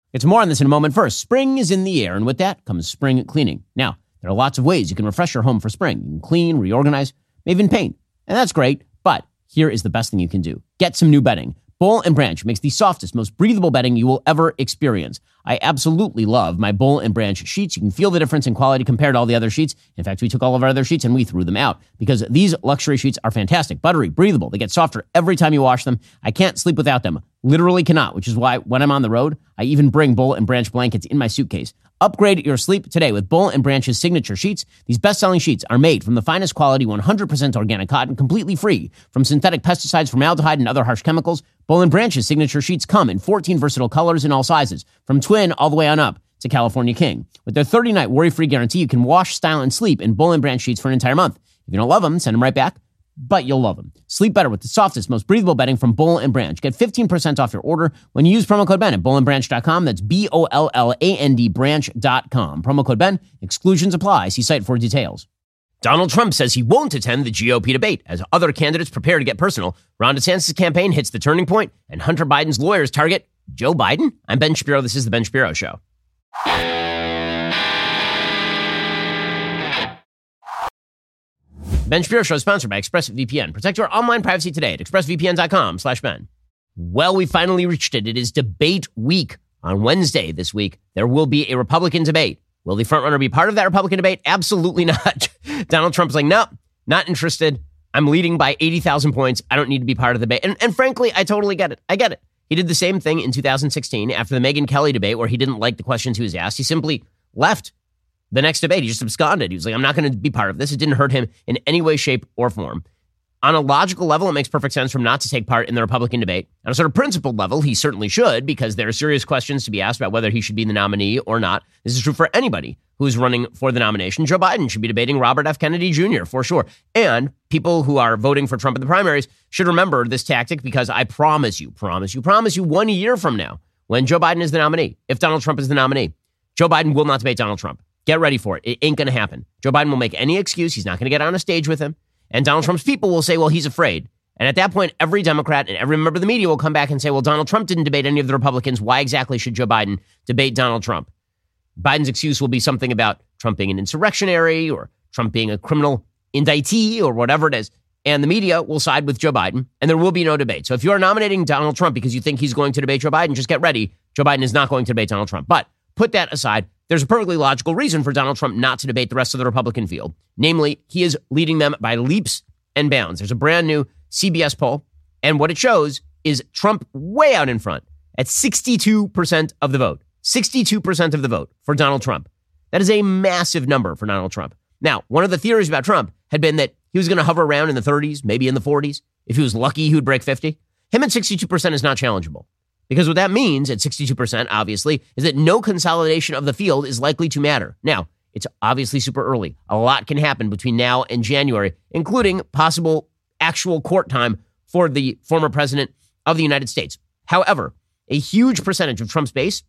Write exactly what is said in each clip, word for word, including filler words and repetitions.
It's more on this in a moment. First, spring is in the air, and with that comes spring cleaning. Now, there are lots of ways you can refresh your home for spring. You can clean, reorganize, maybe even paint. And that's great, but here is the best thing you can do. Get some new bedding. Boll and Branch makes the softest, most breathable bedding you will ever experience. I absolutely love my Boll and Branch sheets. You can feel the difference in quality compared to all the other sheets. In fact, we took all of our other sheets and we threw them out because these luxury sheets are fantastic, buttery, breathable. They get softer every time you wash them. I can't sleep without them. Literally cannot, which is why when I'm on the road, I even bring Boll and Branch blankets in my suitcase. Upgrade your sleep today with Boll and Branch's signature sheets. These best-selling sheets are made from the finest quality, one hundred percent organic cotton, completely free from synthetic pesticides, formaldehyde, and other harsh chemicals. Boll and Branch's signature sheets come in fourteen versatile colors in all sizes, from twin all the way on up to California King. With their thirty-night worry-free guarantee, you can wash, style, and sleep in Boll and Branch sheets for an entire month. If you don't love them, send them right back, but you'll love them. Sleep better with the softest, most breathable bedding from Boll and Branch. Get fifteen percent off your order when you use promo code Ben at boll and branch dot com. That's B O L L A N D branch dot com. Promo code Ben. Exclusions apply. See site for details. Donald Trump says he won't attend the G O P debate as other candidates prepare to get personal. Ron DeSantis' campaign hits the turning point, and Hunter Biden's lawyers target Joe Biden. I'm Ben Shapiro. This is The Ben Shapiro Show. Ben Shapiro Show is sponsored by ExpressVPN. Protect your online privacy today at expressvpn.com slash Ben. Well, we finally reached it. It is debate week. On Wednesday this week, there will be a Republican debate. Will the frontrunner be part of that Republican debate? Absolutely not. Donald Trump's like, no, not interested. I'm leading by eighty thousand points. I don't need to be part of the debate. And, and frankly, I totally get it. I get it. He did the same thing in two thousand sixteen after the Megyn Kelly debate where he didn't like the questions he was asked. He simply left the next debate. He just absconded. He was like, I'm not going to be part of this. It didn't hurt him in any way, shape, or form. On a logical level, it makes perfect sense for him not to take part in the Republican debate. On a sort of principled level, he certainly should, because there are serious questions to be asked about whether he should be the nominee or not. This is true for anybody who is running for the nomination. Joe Biden should be debating Robert F. Kennedy Junior for sure. And people who are voting for Trump in the primaries should remember this tactic, because I promise you, promise you, promise you one year from now, when Joe Biden is the nominee, if Donald Trump is the nominee, Joe Biden will not debate Donald Trump. Get ready for it. It ain't going to happen. Joe Biden will make any excuse. He's not going to get on a stage with him. And Donald Trump's people will say, well, he's afraid. And at that point, every Democrat and every member of the media will come back and say, well, Donald Trump didn't debate any of the Republicans. Why exactly should Joe Biden debate Donald Trump? Biden's excuse will be something about Trump being an insurrectionary or Trump being a criminal indictee or whatever it is. And the media will side with Joe Biden, and there will be no debate. So if you are nominating Donald Trump because you think he's going to debate Joe Biden, just get ready. Joe Biden is not going to debate Donald Trump. But put that aside. There's a perfectly logical reason for Donald Trump not to debate the rest of the Republican field. Namely, he is leading them by leaps and bounds. There's a brand new C B S poll, and what it shows is Trump way out in front at sixty-two percent of the vote. sixty-two percent of the vote for Donald Trump. That is a massive number for Donald Trump. Now, one of the theories about Trump had been that he was going to hover around in the thirties, maybe in the forties. If he was lucky, he would break fifty. Him at sixty-two percent is not challengeable. Because what that means at sixty-two percent, obviously, is that no consolidation of the field is likely to matter. Now, it's obviously super early. A lot can happen between now and January, including possible actual court time for the former president of the United States. However, a huge percentage of Trump's base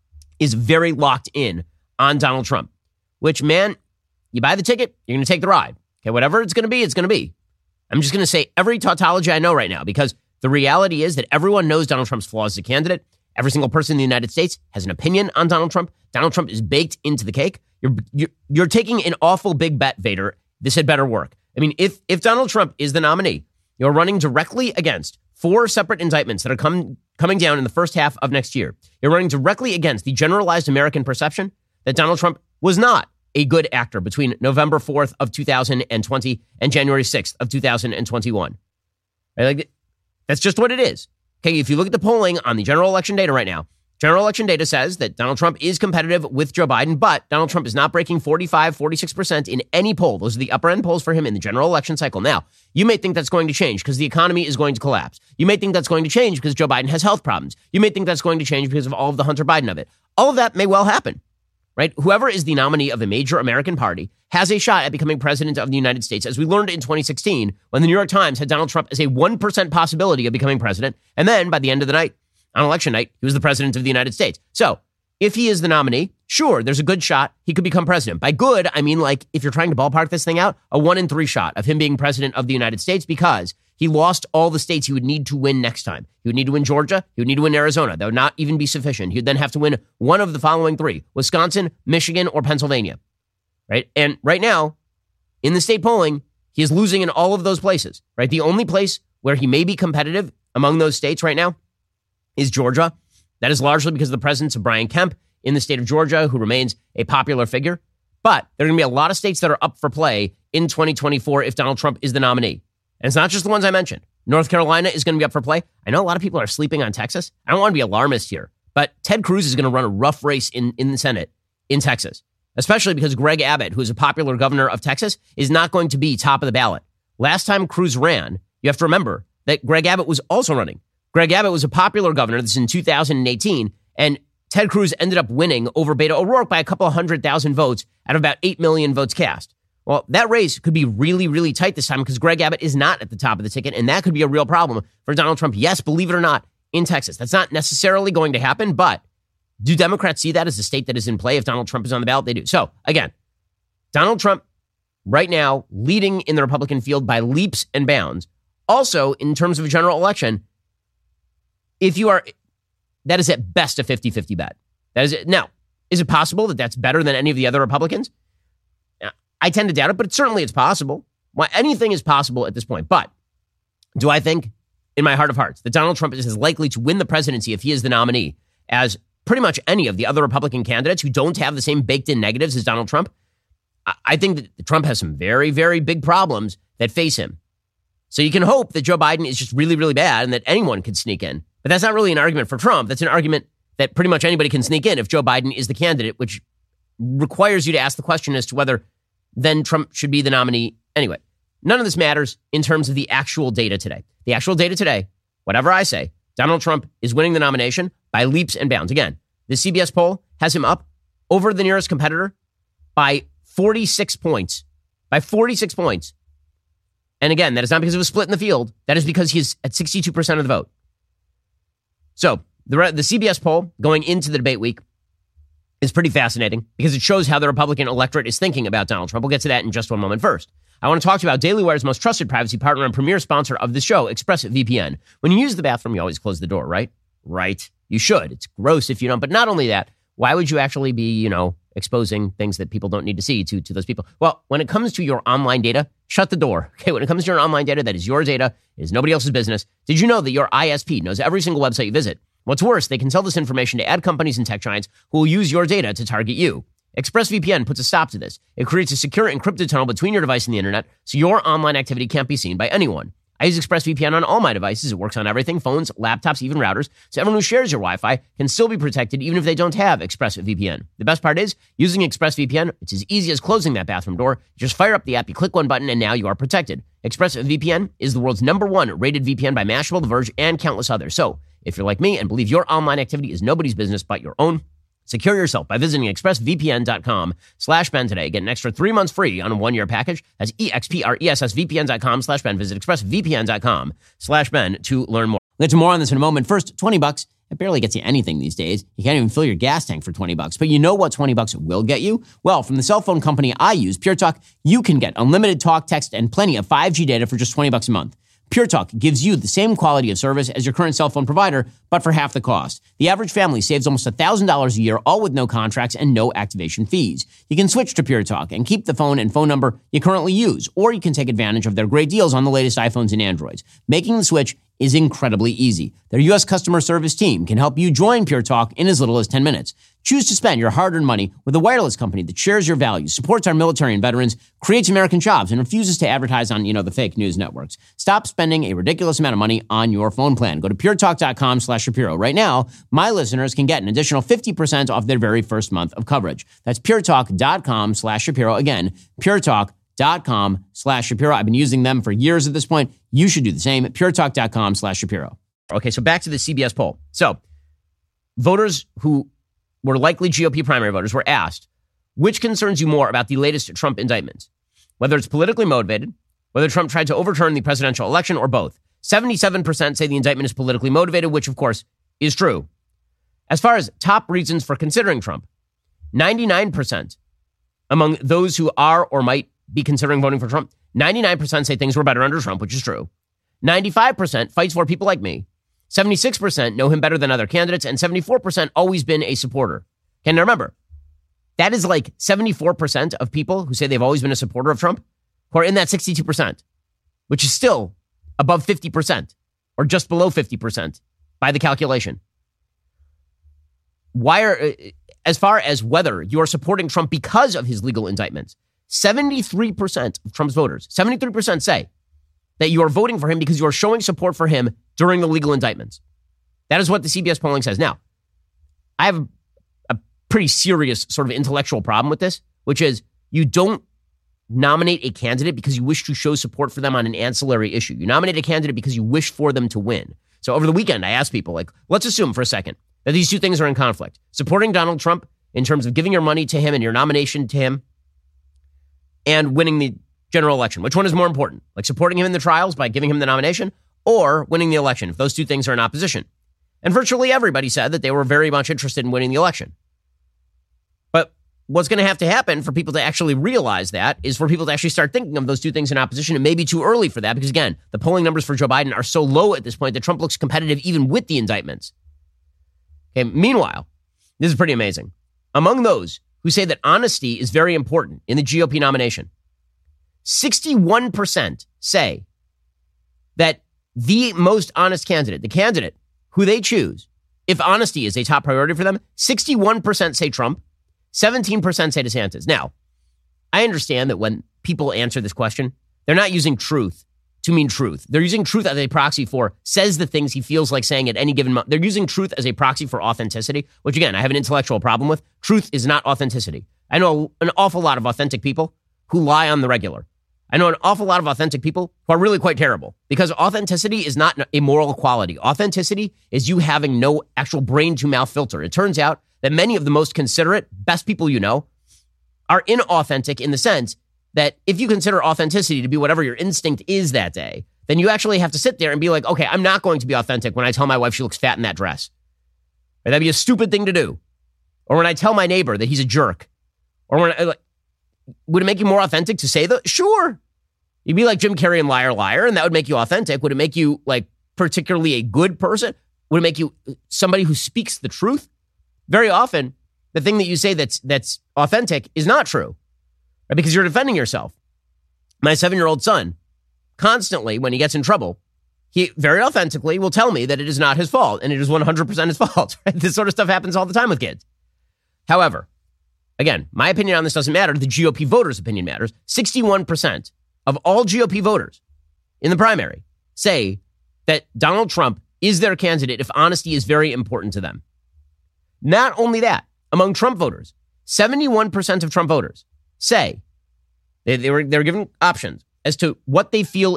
is very locked in on Donald Trump, which, man, you buy the ticket, you're going to take the ride. Okay, whatever it's going to be, it's going to be. I'm just going to say every tautology I know right now, because the reality is that everyone knows Donald Trump's flaws as a candidate. Every single person in the United States has an opinion on Donald Trump. Donald Trump is baked into the cake. You're you're, you're taking an awful big bet, Vader. This had better work. I mean, if if Donald Trump is the nominee, you're running directly against four separate indictments that are come, coming down in the first half of next year. You're running directly against the generalized American perception that Donald Trump was not a good actor between November fourth of two thousand twenty and January sixth of two thousand twenty-one. Right? Like, that's just what it is. Okay, if you look at the polling on the general election data right now, general election data says that Donald Trump is competitive with Joe Biden, but Donald Trump is not breaking forty-five, forty-six percent in any poll. Those are the upper end polls for him in the general election cycle. Now, you may think that's going to change because the economy is going to collapse. You may think that's going to change because Joe Biden has health problems. You may think that's going to change because of all of the Hunter Biden of it. All of that may well happen, right? Whoever is the nominee of a major American party has a shot at becoming president of the United States, as we learned in twenty sixteen when the New York Times had Donald Trump as a one percent possibility of becoming president. And then by the end of the night, on election night, he was the president of the United States. So if he is the nominee, sure, there's a good shot he could become president. By good, I mean, like, if you're trying to ballpark this thing out, a one in three shot of him being president of the United States, because he lost all the states he would need to win next time. He would need to win Georgia. He would need to win Arizona. That would not even be sufficient. He would then have to win one of the following three: Wisconsin, Michigan, or Pennsylvania. Right? And right now, in the state polling, he is losing in all of those places. Right? The only place where he may be competitive among those states right now is Georgia. That is largely because of the presence of Brian Kemp in the state of Georgia, who remains a popular figure. But there are going to be a lot of states that are up for play in twenty twenty-four if Donald Trump is the nominee. And it's not just the ones I mentioned. North Carolina is going to be up for play. I know a lot of people are sleeping on Texas. I don't want to be alarmist here, but Ted Cruz is going to run a rough race in, in the Senate in Texas, especially because Greg Abbott, who is a popular governor of Texas, is not going to be top of the ballot. Last time Cruz ran, you have to remember that Greg Abbott was also running. Greg Abbott was a popular governor. This is in two thousand eighteen, and Ted Cruz ended up winning over Beto O'Rourke by a couple of hundred thousand votes out of about eight million votes cast. Well, that race could be really, really tight this time because Greg Abbott is not at the top of the ticket, and that could be a real problem for Donald Trump. Yes, believe it or not, in Texas. That's not necessarily going to happen, but do Democrats see that as a state that is in play if Donald Trump is on the ballot? They do. So, again, Donald Trump right now leading in the Republican field by leaps and bounds. Also, in terms of a general election, if you are, that is at best a fifty-fifty bet. That is it. Now, is it possible that that's better than any of the other Republicans? I tend to doubt it, but certainly it's possible. Well, anything is possible at this point. But do I think, in my heart of hearts, that Donald Trump is as likely to win the presidency if he is the nominee as pretty much any of the other Republican candidates who don't have the same baked-in negatives as Donald Trump? I think that Trump has some very, very big problems that face him. So you can hope that Joe Biden is just really, really bad and that anyone could sneak in. But that's not really an argument for Trump. That's an argument that pretty much anybody can sneak in if Joe Biden is the candidate, which requires you to ask the question as to whether then Trump should be the nominee anyway. None of this matters in terms of the actual data today. The actual data today, whatever I say, Donald Trump is winning the nomination by leaps and bounds. Again, the C B S poll has him up over the nearest competitor by forty-six points. By forty-six points. And again, that is not because of a split in the field. That is because he's at sixty-two percent of the vote. So the, the C B S poll going into the debate week is pretty fascinating because it shows how the Republican electorate is thinking about Donald Trump. We'll get to that in just one moment. First, I want to talk to you about Daily Wire's most trusted privacy partner and premier sponsor of the show, ExpressVPN. When you use the bathroom, you always close the door, right? Right. You should. It's gross if you don't. But not only that, why would you actually be, you know, exposing things that people don't need to see to, to those people? Well, when it comes to your online data, shut the door. Okay, when it comes to your online data, that is your data. It is nobody else's business. Did you know that your I S P knows every single website you visit? What's worse, they can sell this information to ad companies and tech giants who will use your data to target you. ExpressVPN puts a stop to this. It creates a secure encrypted tunnel between your device and the internet, so your online activity can't be seen by anyone. I use ExpressVPN on all my devices. It works on everything, phones, laptops, even routers, so everyone who shares your Wi-Fi can still be protected even if they don't have ExpressVPN. The best part is, using ExpressVPN, it's as easy as closing that bathroom door. You just fire up the app, you click one button, and now you are protected. ExpressVPN is the world's number one rated V P N by Mashable, The Verge, and countless others. So, if you're like me and believe your online activity is nobody's business but your own, secure yourself by visiting expressvpn.com slash Ben today. Get an extra three months free on a one-year package. That's expressvpn.com slash Ben. Visit expressvpn.com slash Ben to learn more. We'll get to more on this in a moment. First, twenty bucks. It barely gets you anything these days. You can't even fill your gas tank for twenty bucks. But you know what twenty bucks will get you? Well, from the cell phone company I use, Pure Talk, you can get unlimited talk, text, and plenty of five G data for just twenty bucks a month. Pure Talk gives you the same quality of service as your current cell phone provider, but for half the cost. The average family saves almost one thousand dollars a year, all with no contracts and no activation fees. You can switch to Pure Talk and keep the phone and phone number you currently use, or you can take advantage of their great deals on the latest iPhones and Androids. Making the switch is incredibly easy. Their U S customer service team can help you join Pure Talk in as little as ten minutes. Choose to spend your hard-earned money with a wireless company that shares your values, supports our military and veterans, creates American jobs, and refuses to advertise on, you know, the fake news networks. Stop spending a ridiculous amount of money on your phone plan. Go to puretalk.com slash Shapiro. Right now, my listeners can get an additional fifty percent off their very first month of coverage. That's puretalk.com slash Shapiro. Again, puretalk.com slash Shapiro. I've been using them for years at this point. You should do the same at puretalk.com slash Shapiro. Okay, so back to the C B S poll. So voters who were likely G O P primary voters were asked, which concerns you more about the latest Trump indictments? Whether it's politically motivated, whether Trump tried to overturn the presidential election, or both. seventy-seven percent say the indictment is politically motivated, which of course is true. As far as top reasons for considering Trump, ninety-nine percent among those who are or might be considering voting for Trump, ninety-nine percent say things were better under Trump, which is true. ninety-five percent fights for people like me. seventy-six percent know him better than other candidates, and seventy-four percent always been a supporter. Okay, now remember, that is like seventy-four percent of people who say they've always been a supporter of Trump who are in that sixty-two percent, which is still above fifty percent or just below fifty percent by the calculation. Why are, as far as whether you are supporting Trump because of his legal indictments, seventy-three percent of Trump's voters, seventy-three percent say that you are voting for him because you are showing support for him during the legal indictments. That is what the C B S polling says. Now, I have a pretty serious sort of intellectual problem with this, which is you don't nominate a candidate because you wish to show support for them on an ancillary issue. You nominate a candidate because you wish for them to win. So over the weekend, I asked people, like, let's assume for a second that these two things are in conflict. Supporting Donald Trump in terms of giving your money to him and your nomination to him and winning the general election. Which one is more important? Like supporting him in the trials by giving him the nomination or winning the election, if those two things are in opposition. And virtually everybody said that they were very much interested in winning the election. But what's going to have to happen for people to actually realize that is for people to actually start thinking of those two things in opposition. It may be too early for that because, again, the polling numbers for Joe Biden are so low at this point that Trump looks competitive even with the indictments. Okay. Meanwhile, this is pretty amazing. Among those who say that honesty is very important in the G O P nomination, sixty-one percent say that the most honest candidate, the candidate who they choose, if honesty is a top priority for them, sixty-one percent say Trump, seventeen percent say DeSantis. Now, I understand that when people answer this question, they're not using truth to mean truth. They're using truth as a proxy for says the things he feels like saying at any given moment. They're using truth as a proxy for authenticity, which, again, I have an intellectual problem with. Truth is not authenticity. I know an awful lot of authentic people who lie on the regular. I know an awful lot of authentic people who are really quite terrible because authenticity is not a moral quality. Authenticity is you having no actual brain-to-mouth filter. It turns out that many of the most considerate, best people you know are inauthentic in the sense that if you consider authenticity to be whatever your instinct is that day, then you actually have to sit there and be like, okay, I'm not going to be authentic when I tell my wife she looks fat in that dress. Or that'd be a stupid thing to do. Or when I tell my neighbor that he's a jerk. Or when I, like, would it make you more authentic to say that? Sure. You'd be like Jim Carrey and Liar Liar, and that would make you authentic. Would it make you like particularly a good person? Would it make you somebody who speaks the truth? Very often, the thing that you say that's that's authentic is not true, right? Because you're defending yourself. My seven-year-old son, constantly, when he gets in trouble, he very authentically will tell me that it is not his fault, and it is one hundred percent his fault. Right? This sort of stuff happens all the time with kids. However, again, my opinion on this doesn't matter. The G O P voters' opinion matters. sixty-one percent of all G O P voters in the primary say that Donald Trump is their candidate if honesty is very important to them. Not only that, among Trump voters, seventy-one percent of Trump voters say they, they were they were given options as to what they feel.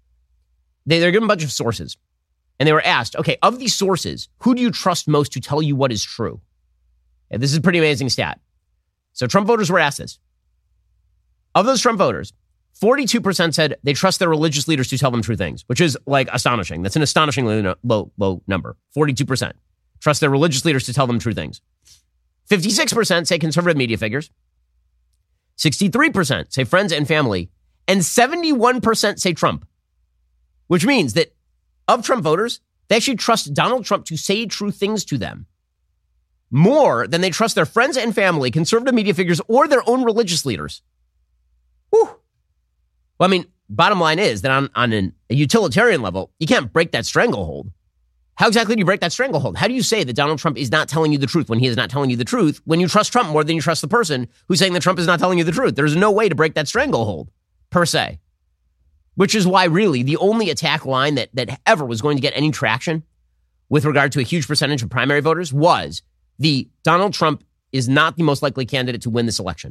They, they're given a bunch of sources, and they were asked, okay, of these sources, who do you trust most to tell you what is true? And this is a pretty amazing stat. So Trump voters were asked this. Of those Trump voters, forty-two percent said they trust their religious leaders to tell them true things, which is like astonishing. That's an astonishingly low, low number. forty-two percent trust their religious leaders to tell them true things. fifty-six percent say conservative media figures. sixty-three percent say friends and family. And seventy-one percent say Trump, which means that of Trump voters, they actually trust Donald Trump to say true things to them more than they trust their friends and family, conservative media figures, or their own religious leaders. Whew. Well, I mean, bottom line is that on, on an, a utilitarian level, you can't break that stranglehold. How exactly do you break that stranglehold? How do you say that Donald Trump is not telling you the truth when he is not telling you the truth when you trust Trump more than you trust the person who's saying that Trump is not telling you the truth? There's no way to break that stranglehold, per se. Which is why, really, the only attack line that, that ever was going to get any traction with regard to a huge percentage of primary voters was the Donald Trump is not the most likely candidate to win this election.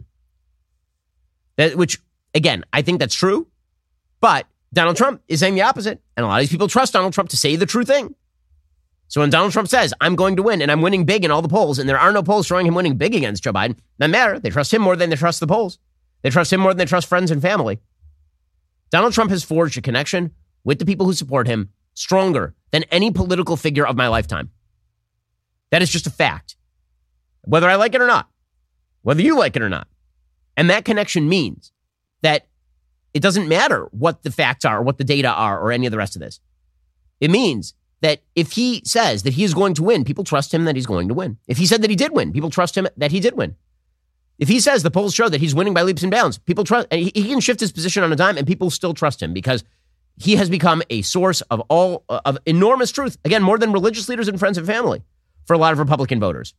That, which, again, I think that's true, but Donald Trump is saying the opposite, and a lot of these people trust Donald Trump to say the true thing. So when Donald Trump says, I'm going to win, and I'm winning big in all the polls, and there are no polls showing him winning big against Joe Biden, doesn't matter. They trust him more than they trust the polls. They trust him more than they trust friends and family. Donald Trump has forged a connection with the people who support him stronger than any political figure of my lifetime. That is just a fact. Whether I like it or not, whether you like it or not. And that connection means that it doesn't matter what the facts are or what the data are or any of the rest of this. It means that if he says that he is going to win, people trust him that he's going to win. If he said that he did win, people trust him that he did win. If he says the polls show that he's winning by leaps and bounds, people trust, and he, he can shift his position on a dime and people still trust him because he has become a source of all, of enormous truth. Again, more than religious leaders and friends and family for a lot of Republican voters.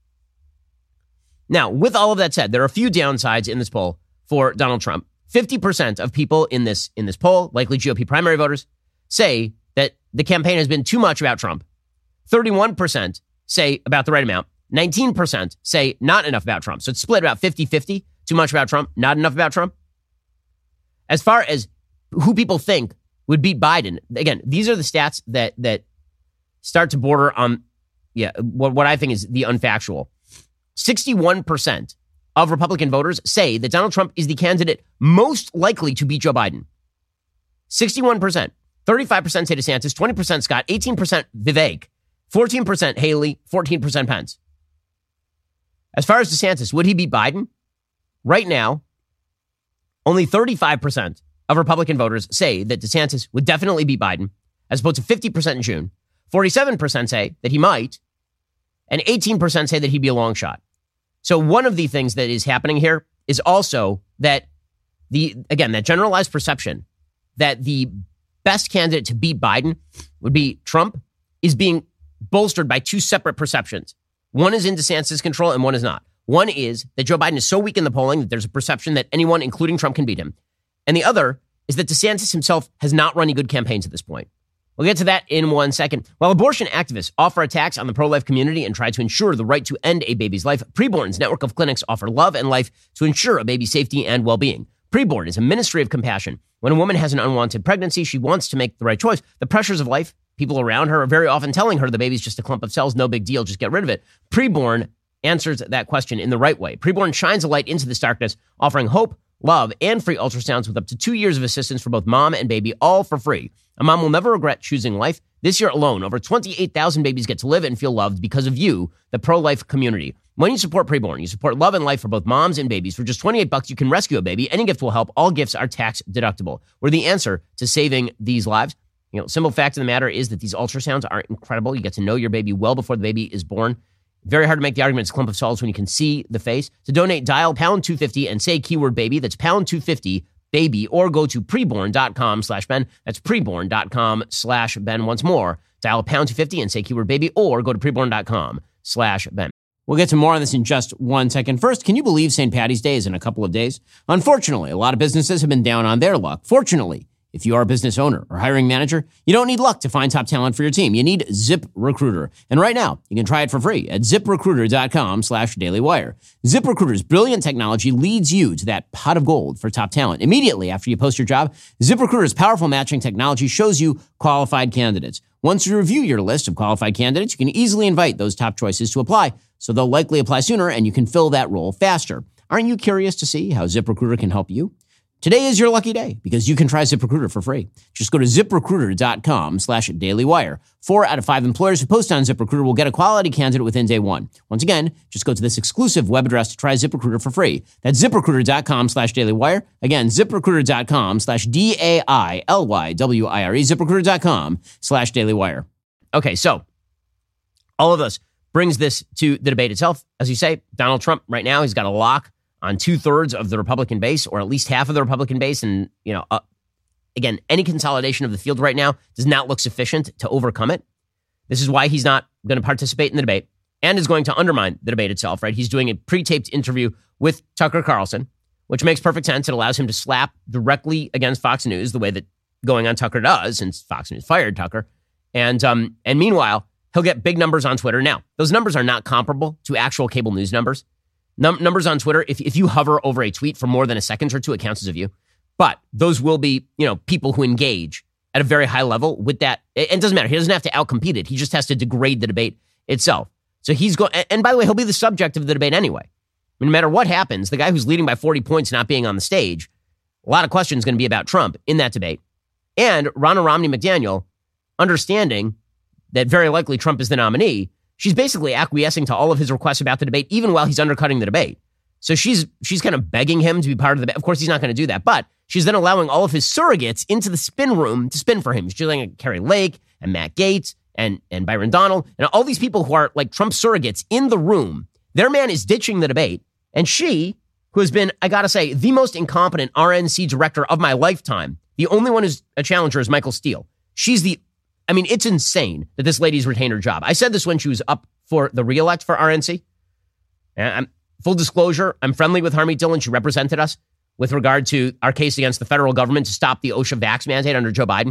Now, with all of that said, there are a few downsides in this poll for Donald Trump. fifty percent of people in this, in this poll, likely G O P primary voters, say that the campaign has been too much about Trump. thirty-one percent say about the right amount. nineteen percent say not enough about Trump. So it's split about fifty-fifty. Too much about Trump, not enough about Trump. As far as who people think would beat Biden, again, these are the stats that that start to border on, yeah, what, what I think is the unfactual. sixty-one percent of Republican voters say that Donald Trump is the candidate most likely to beat Joe Biden. sixty-one percent. thirty-five percent say DeSantis, twenty percent Scott, eighteen percent Vivek, fourteen percent Haley, fourteen percent Pence. As far as DeSantis, would he beat Biden? Right now, only thirty-five percent of Republican voters say that DeSantis would definitely beat Biden, as opposed to fifty percent in June. forty-seven percent say that he might, and eighteen percent say that he'd be a long shot. So one of the things that is happening here is also that the, again, that generalized perception that the best candidate to beat Biden would be Trump is being bolstered by two separate perceptions. One is in DeSantis' control and one is not. One is that Joe Biden is so weak in the polling that there's a perception that anyone, including Trump, can beat him. And the other is that DeSantis himself has not run any good campaigns at this point. We'll get to that in one second. While abortion activists offer attacks on the pro-life community and try to ensure the right to end a baby's life, Preborn's network of clinics offer love and life to ensure a baby's safety and well-being. Preborn is a ministry of compassion. When a woman has an unwanted pregnancy, she wants to make the right choice. The pressures of life, people around her are very often telling her the baby's just a clump of cells, no big deal, just get rid of it. Preborn answers that question in the right way. Preborn shines a light into this darkness, offering hope, love, and free ultrasounds with up to two years of assistance for both mom and baby, all for free. A mom will never regret choosing life. This year alone, over twenty-eight thousand babies get to live and feel loved because of you, the pro-life community. When you support Preborn, you support love and life for both moms and babies. For just twenty-eight bucks, you can rescue a baby. Any gift will help. All gifts are tax deductible. We're the answer to saving these lives. You know, simple fact of the matter is that these ultrasounds are incredible. You get to know your baby well before the baby is born. Very hard to make the argument it's a clump of cells when you can see the face. To donate, dial pound two fifty and say keyword baby. That's pound two fifty baby, or go to preborn.com slash Ben. That's preborn.com slash Ben. Once more, dial pound two fifty and say keyword baby, or go to preborn.com slash Ben. We'll get to more on this in just one second. First, can you believe Saint Patty's Day is in a couple of days? Unfortunately, a lot of businesses have been down on their luck. Fortunately, if you are a business owner or hiring manager, you don't need luck to find top talent for your team. You need ZipRecruiter. And right now, you can try it for free at ZipRecruiter.com slash DailyWire. ZipRecruiter's brilliant technology leads you to that pot of gold for top talent. Immediately after you post your job, ZipRecruiter's powerful matching technology shows you qualified candidates. Once you review your list of qualified candidates, you can easily invite those top choices to apply, so they'll likely apply sooner and you can fill that role faster. Aren't you curious to see how ZipRecruiter can help you? Today is your lucky day because you can try ZipRecruiter for free. Just go to ZipRecruiter.com slash DailyWire. Four out of five employers who post on ZipRecruiter will get a quality candidate within day one. Once again, just go to this exclusive web address to try ZipRecruiter for free. That's ZipRecruiter.com slash DailyWire. Again, ZipRecruiter.com slash D-A-I-L-Y-W-I-R-E. ZipRecruiter.com slash DailyWire. Okay, so all of this brings this to the debate itself. As you say, Donald Trump right now, he's got a lock on two-thirds of the Republican base, or at least half of the Republican base. And, you know, uh, again, any consolidation of the field right now does not look sufficient to overcome it. This is why he's not going to participate in the debate and is going to undermine the debate itself, right? He's doing a pre-taped interview with Tucker Carlson, which makes perfect sense. It allows him to slap directly against Fox News the way that going on Tucker does, since Fox News fired Tucker. And, um, and meanwhile, he'll get big numbers on Twitter. Now, those numbers are not comparable to actual cable news numbers. Num- numbers on Twitter, if, if you hover over a tweet for more than a second or two, it counts as a view. But those will be, you know, people who engage at a very high level with that. It doesn't matter. He doesn't have to outcompete it. He just has to degrade the debate itself. So he's going, and by the way, he'll be the subject of the debate anyway. I mean, no matter what happens, the guy who's leading by forty points not being on the stage, a lot of questions going to be about Trump in that debate. And Ronna Romney McDaniel, understanding that very likely Trump is the nominee, she's basically acquiescing to all of his requests about the debate, even while he's undercutting the debate. So she's she's kind of begging him to be part of the debate. Of course, he's not going to do that, but She's then allowing all of his surrogates into the spin room to spin for him. She's letting Kari Lake and Matt Gaetz and, and Byron Donald and all these people who are like Trump surrogates in the room. Their man is ditching the debate. And she, who has been, I got to say, the most incompetent R N C director of my lifetime, the only one who's a challenger is Michael Steele. She's the, I mean, it's insane that this lady's retained her job. I said this when she was up for the re-elect for R N C. And I'm, full disclosure, I'm friendly with Harmeet Dillon. She represented us with regard to our case against the federal government to stop the OSHA vax mandate under Joe Biden.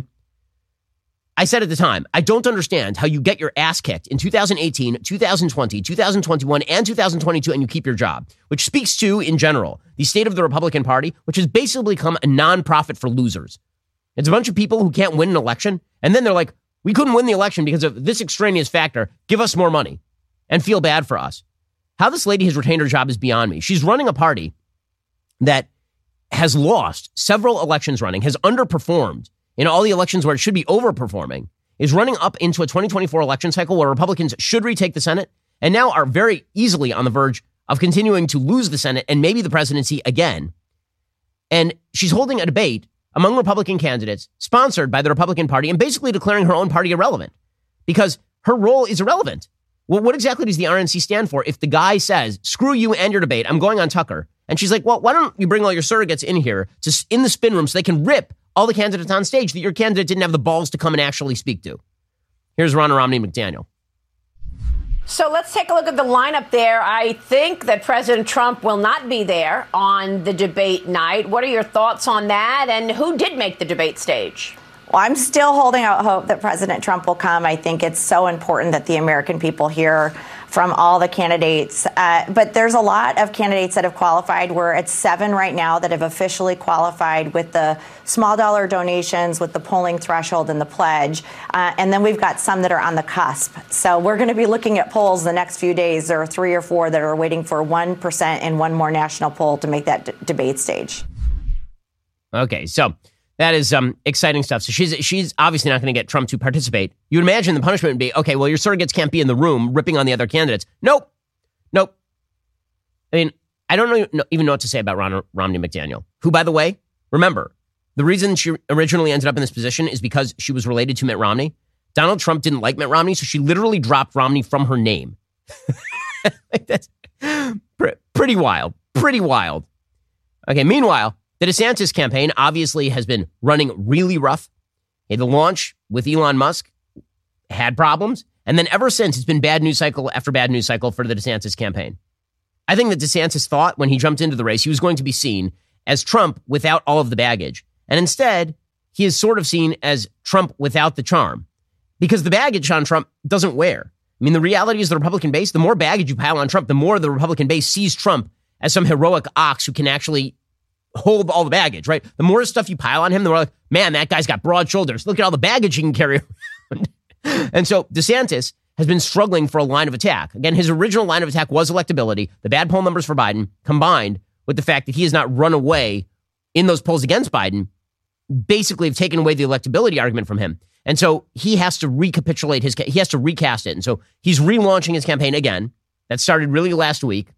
I said at the time, I don't understand how you get your ass kicked in two thousand eighteen, two thousand twenty, two thousand twenty-one, and two thousand twenty-two, and you keep your job, which speaks to, in general, the state of the Republican Party, which has basically become a nonprofit for losers. It's a bunch of people who can't win an election, and then they're like, we couldn't win the election because of this extraneous factor. Give us more money and feel bad for us. How this lady has retained her job is beyond me. She's running a party that has lost several elections running, has underperformed in all the elections where it should be overperforming, is running up into a twenty twenty-four election cycle where Republicans should retake the Senate and now are very easily on the verge of continuing to lose the Senate and maybe the presidency again. And she's holding a debate among Republican candidates sponsored by the Republican Party and basically declaring her own party irrelevant because her role is irrelevant. Well, what exactly does the R N C stand for if the guy says, screw you and your debate, I'm going on Tucker? And she's like, well, why don't you bring all your surrogates in here to in the spin room so they can rip all the candidates on stage that your candidate didn't have the balls to come and actually speak to? Here's Ronna Romney McDaniel. So let's take a look at the lineup there. I think that President Trump will not be there on the debate night. What are your thoughts on that? And who did make the debate stage? Well, I'm still holding out hope that President Trump will come. I think it's so important that the American people hear from all the candidates. Uh, but there's a lot of candidates that have qualified. We're at seven right now that have officially qualified with the small dollar donations, with the polling threshold and the pledge. Uh, and then we've got some that are on the cusp. So we're going to be looking at polls the next few days. There are three or four that are waiting for one percent and one more national poll to make that d- debate stage. Okay, so that is um, exciting stuff. So she's she's obviously not going to get Trump to participate. You would imagine the punishment would be, okay, well, your surrogates can't be in the room ripping on the other candidates. Nope. Nope. I mean, I don't know, no, even know what to say about Ron, Romney McDaniel, who, by the way, remember, the reason she originally ended up in this position is because she was related to Mitt Romney. Donald Trump didn't like Mitt Romney, so she literally dropped Romney from her name. That's pre- pretty wild. Pretty wild. Okay, meanwhile, the DeSantis campaign obviously has been running really rough. The launch with Elon Musk had problems. And then ever since, it's been bad news cycle after bad news cycle for the DeSantis campaign. I think that DeSantis thought when he jumped into the race, he was going to be seen as Trump without all of the baggage. And instead, he is sort of seen as Trump without the charm. Because the baggage on Trump doesn't wear. I mean, the reality is the Republican base, the more baggage you pile on Trump, the more the Republican base sees Trump as some heroic ox who can actually hold all the baggage, right? The more stuff you pile on him, the more like, man, that guy's got broad shoulders. Look at all the baggage he can carry around. And so DeSantis has been struggling for a line of attack. Again, his original line of attack was electability. The bad poll numbers for Biden combined with the fact that he has not run away in those polls against Biden basically have taken away the electability argument from him. And so he has to recapitulate his, he has to recast it. And so he's relaunching his campaign again. That started really last week.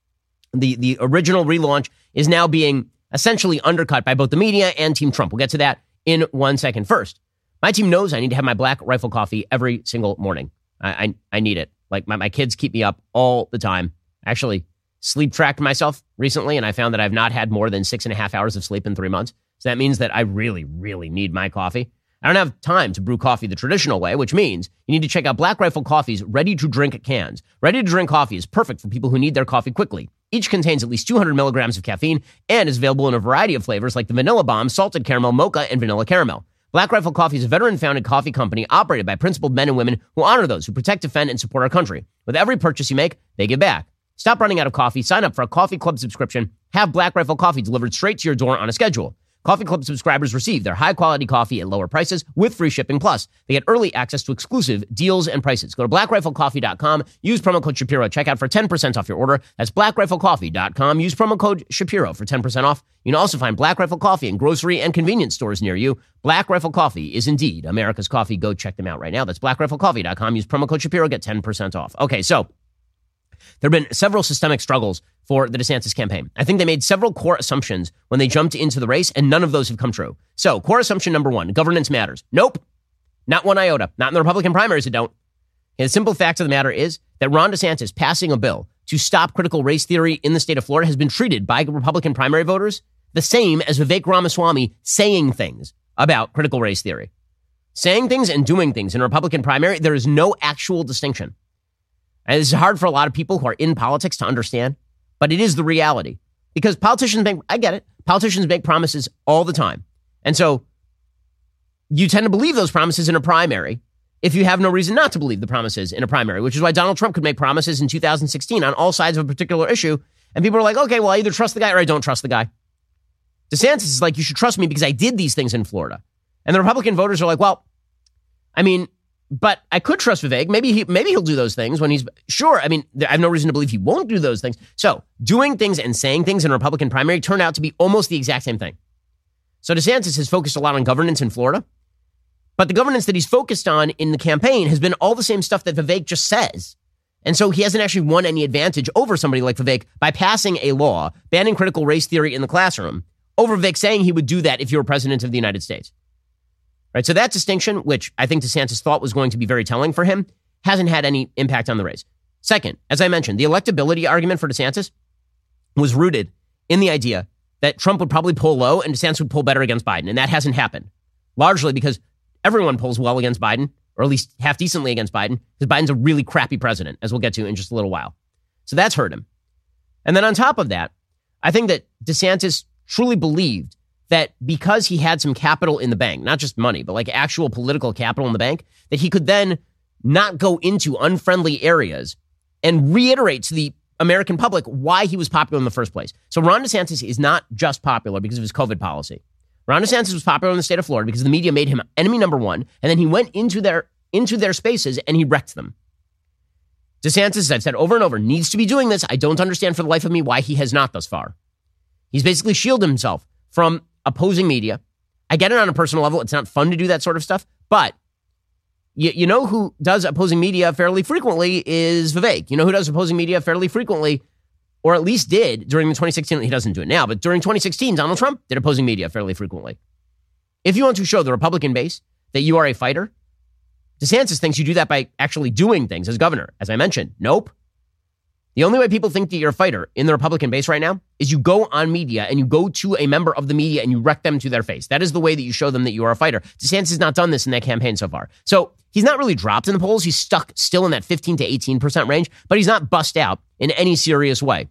The, the original relaunch is now being essentially undercut by both the media and Team Trump. We'll get to that in one second. First, my team knows I need to have my Black Rifle coffee every single morning. I I, I need it. Like my, my kids keep me up all the time. Actually, sleep tracked myself recently, and I found that I've not had more than six and a half hours of sleep in three months. So that means that I really, really need my coffee. I don't have time to brew coffee the traditional way, which means you need to check out Black Rifle Coffee's ready-to-drink cans. Ready-to-drink coffee is perfect for people who need their coffee quickly. Each contains at least two hundred milligrams of caffeine and is available in a variety of flavors like the Vanilla Bomb, Salted Caramel, Mocha, and Vanilla Caramel. Black Rifle Coffee is a veteran-founded coffee company operated by principled men and women who honor those who protect, defend, and support our country. With every purchase you make, they give back. Stop running out of coffee, sign up for a Coffee Club subscription, have Black Rifle Coffee delivered straight to your door on a schedule. Coffee Club subscribers receive their high-quality coffee at lower prices with free shipping. Plus, they get early access to exclusive deals and prices. Go to black rifle coffee dot com. Use promo code Shapiro at checkout for ten percent off your order. That's black rifle coffee dot com. Use promo code Shapiro for ten percent off. You can also find Black Rifle Coffee in grocery and convenience stores near you. Black Rifle Coffee is indeed America's coffee. Go check them out right now. That's black rifle coffee dot com. Use promo code Shapiro. Get ten percent off. Okay, so There have been several systemic struggles for the DeSantis campaign. I think they made several core assumptions when they jumped into the race, and none of those have come true. So, core assumption number one, governance matters. Nope. Not one iota. Not in the Republican primaries, it don't. And the simple fact of the matter is that Ron DeSantis passing a bill to stop critical race theory in the state of Florida has been treated by Republican primary voters the same as Vivek Ramaswamy saying things about critical race theory. Saying things and doing things in a Republican primary, there is no actual distinction. And this is hard for a lot of people who are in politics to understand, but it is the reality. Because politicians make, I get it, politicians make promises all the time. And so you tend to believe those promises in a primary if you have no reason not to believe the promises in a primary, which is why Donald Trump could make promises in two thousand sixteen on all sides of a particular issue. And people are like, okay, well, I either trust the guy or I don't trust the guy. DeSantis is like, you should trust me because I did these things in Florida. And the Republican voters are like, well, I mean, but I could trust Vivek. Maybe he, maybe he'll do those things when he's sure. I mean, I have no reason to believe he won't do those things. So doing things and saying things in a Republican primary turned out to be almost the exact same thing. So DeSantis has focused a lot on governance in Florida, but the governance that he's focused on in the campaign has been all the same stuff that Vivek just says. And so he hasn't actually won any advantage over somebody like Vivek by passing a law banning critical race theory in the classroom over Vivek saying he would do that if you were president of the United States. Right, so that distinction, which I think DeSantis thought was going to be very telling for him, hasn't had any impact on the race. Second, as I mentioned, the electability argument for DeSantis was rooted in the idea that Trump would probably pull low and DeSantis would pull better against Biden. And that hasn't happened, largely because everyone pulls well against Biden, or at least half decently against Biden, because Biden's a really crappy president, as we'll get to in just a little while. So that's hurt him. And then on top of that, I think that DeSantis truly believed that because he had some capital in the bank, not just money, but like actual political capital in the bank, that he could then not go into unfriendly areas and reiterate to the American public why he was popular in the first place. So Ron DeSantis is not just popular because of his COVID policy. Ron DeSantis was popular in the state of Florida because the media made him enemy number one, and then he went into their into their spaces and he wrecked them. DeSantis, as I've said over and over, needs to be doing this. I don't understand for the life of me why he has not thus far. He's basically shielded himself from opposing media. I get it on a personal level. It's not fun to do that sort of stuff, but you, you know who does opposing media fairly frequently is Vivek. You know who does opposing media fairly frequently, or at least did during the twenty sixteen, he doesn't do it now, but during twenty sixteen, Donald Trump did opposing media fairly frequently. If you want to show the Republican base that you are a fighter, DeSantis thinks you do that by actually doing things as governor. As I mentioned, nope. The only way people think that you're a fighter in the Republican base right now is you go on media and you go to a member of the media and you wreck them to their face. That is the way that you show them that you are a fighter. DeSantis has not done this in that campaign so far. So he's not really dropped in the polls. He's stuck still in that fifteen to eighteen percent range, but he's not bust out in any serious way.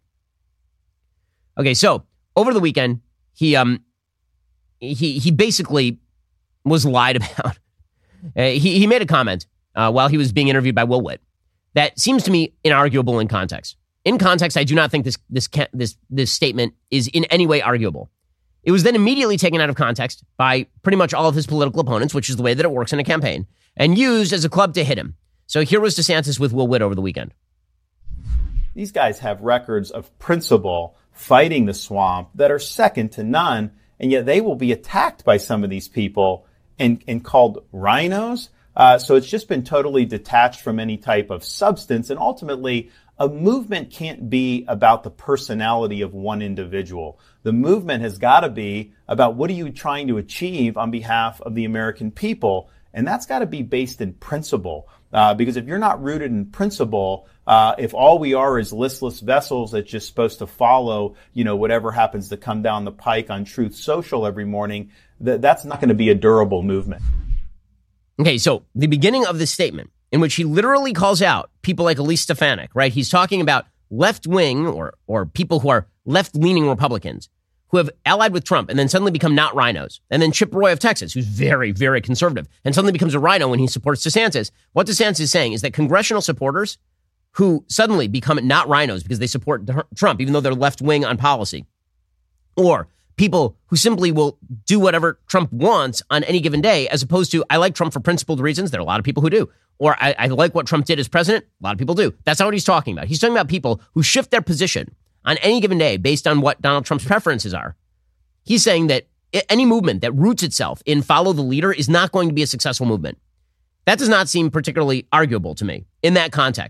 Okay, so over the weekend, he um he he basically was lied about. Uh, he, he made a comment uh, while he was being interviewed by Will Witt that seems to me inarguable in context. In context, I do not think this this this this statement is in any way arguable. It was then immediately taken out of context by pretty much all of his political opponents, which is the way that it works in a campaign, and used as a club to hit him. So here was DeSantis with Will Witt over the weekend. These guys have records of principle fighting the swamp that are second to none, and yet they will be attacked by some of these people and, and called rhinos. Uh, so it's just been totally detached from any type of substance. And ultimately, a movement can't be about the personality of one individual. The movement has got to be about what are you trying to achieve on behalf of the American people. And that's got to be based in principle. Uh, because if you're not rooted in principle, uh, if all we are is listless vessels that's just supposed to follow, you know, whatever happens to come down the pike on Truth Social every morning, th- that's not going to be a durable movement. Okay, so the beginning of this statement, in which he literally calls out people like Elise Stefanik, right? He's talking about left-wing or or people who are left-leaning Republicans who have allied with Trump and then suddenly become not rhinos. And then Chip Roy of Texas, who's very, very conservative, and suddenly becomes a rhino when he supports DeSantis. What DeSantis is saying is that congressional supporters who suddenly become not rhinos because they support Trump, even though they're left-wing on policy, or people who simply will do whatever Trump wants on any given day, as opposed to, I like Trump for principled reasons. There are a lot of people who do. Or I, I like what Trump did as president. A lot of people do. That's not what he's talking about. He's talking about people who shift their position on any given day based on what Donald Trump's preferences are. He's saying that any movement that roots itself in follow the leader is not going to be a successful movement. That does not seem particularly arguable to me in that context.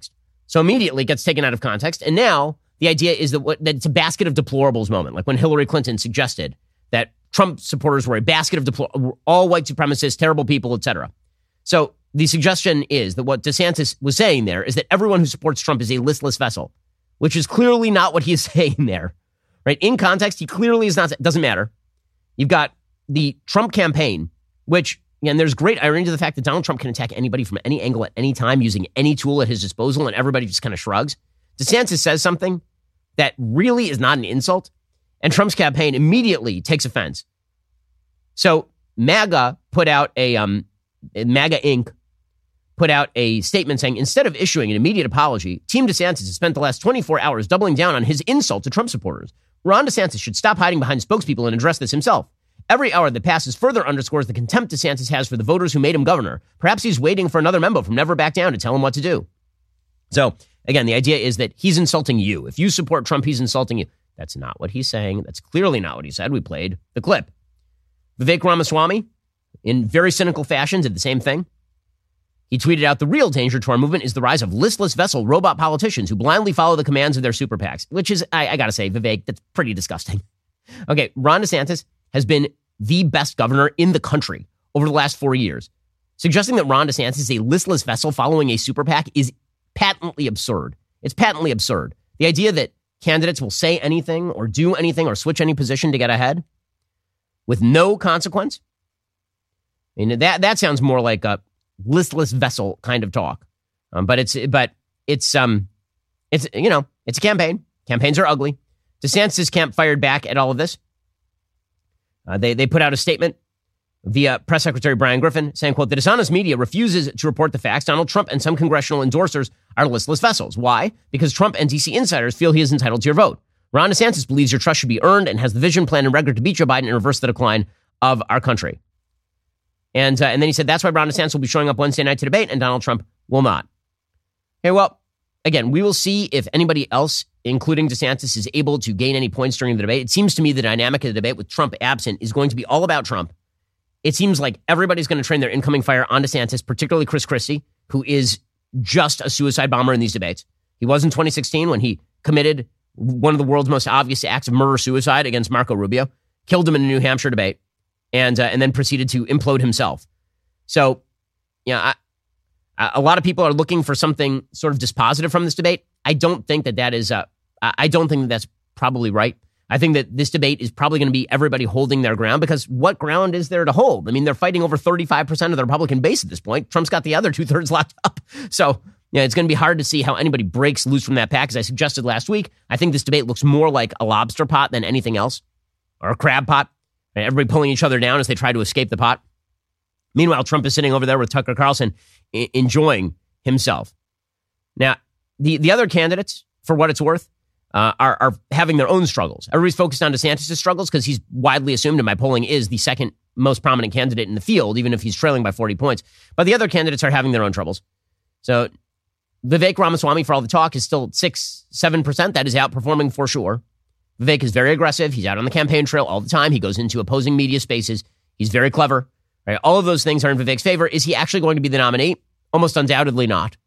So immediately it gets taken out of context. And now the idea is that, what, that it's a basket of deplorables moment, like when Hillary Clinton suggested that Trump supporters were a basket of deplor- all white supremacists, terrible people, et cetera. So the suggestion is that what DeSantis was saying there is that everyone who supports Trump is a listless vessel, which is clearly not what he is saying there. Right? In context, he clearly is not. It doesn't matter. You've got the Trump campaign, which, and there's great irony to the fact that Donald Trump can attack anybody from any angle at any time using any tool at his disposal, and everybody just kind of shrugs. DeSantis says something that really is not an insult, and Trump's campaign immediately takes offense. So MAGA put out a, um, MAGA Incorporated put out a statement saying, instead of issuing an immediate apology, Team DeSantis has spent the last twenty-four hours doubling down on his insult to Trump supporters. Ron DeSantis should stop hiding behind spokespeople and address this himself. Every hour that passes further underscores the contempt DeSantis has for the voters who made him governor. Perhaps he's waiting for another memo from Never Back Down to tell him what to do. So, again, the idea is that he's insulting you. If you support Trump, he's insulting you. That's not what he's saying. That's clearly not what he said. We played the clip. Vivek Ramaswamy, in very cynical fashion, did the same thing. He tweeted out, the real danger to our movement is the rise of listless vessel robot politicians who blindly follow the commands of their super PACs, which is, I, I got to say, Vivek, that's pretty disgusting. Okay, Ron DeSantis has been the best governor in the country over the last four years. Suggesting that Ron DeSantis is a listless vessel following a super PAC is patently absurd. It's patently absurd. The idea that candidates will say anything or do anything or switch any position to get ahead with no consequence. I mean, that, that sounds more like a listless vessel kind of talk. Um, but it's, but it's, um, it's, you know, it's a campaign. Campaigns are ugly. DeSantis camp fired back at all of this. Uh, they, they put out a statement via Press Secretary Brian Griffin saying, quote, the dishonest media refuses to report the facts. Donald Trump and some congressional endorsers are listless vessels. Why? Because Trump and D C insiders feel he is entitled to your vote. Ron DeSantis believes your trust should be earned and has the vision, plan, and record to beat Joe Biden and reverse the decline of our country. And uh, and then he said, that's why Ron DeSantis will be showing up Wednesday night to debate and Donald Trump will not. Okay, well, again, we will see if anybody else, including DeSantis, is able to gain any points during the debate. It seems to me the dynamic of the debate with Trump absent is going to be all about Trump. It seems like everybody's going to train their incoming fire on DeSantis, particularly Chris Christie, who is just a suicide bomber in these debates. He was in twenty sixteen when he committed one of the world's most obvious acts of murder-suicide against Marco Rubio, killed him in a New Hampshire debate, and uh, and then proceeded to implode himself. So, yeah, I, a lot of people are looking for something sort of dispositive from this debate. I don't think that that is, uh, I don't think that that's probably right. I think that this debate is probably going to be everybody holding their ground, because what ground is there to hold? I mean, they're fighting over thirty-five percent of the Republican base at this point. Trump's got the other two-thirds locked up. So, yeah, it's going to be hard to see how anybody breaks loose from that pack. As I suggested last week, I think this debate looks more like a lobster pot than anything else, or a crab pot. Everybody pulling each other down as they try to escape the pot. Meanwhile, Trump is sitting over there with Tucker Carlson I- enjoying himself. Now, the, the other candidates, for what it's worth, uh, are, are having their own struggles. Everybody's focused on DeSantis' struggles because he's widely assumed, in my polling, is the second most prominent candidate in the field, even if he's trailing by forty points. But the other candidates are having their own troubles. So Vivek Ramaswamy, for all the talk, is still six, seven percent. That is outperforming for sure. Vivek is very aggressive. He's out on the campaign trail all the time. He goes into opposing media spaces. He's very clever. Right? All of those things are in Vivek's favor. Is he actually going to be the nominee? Almost undoubtedly not.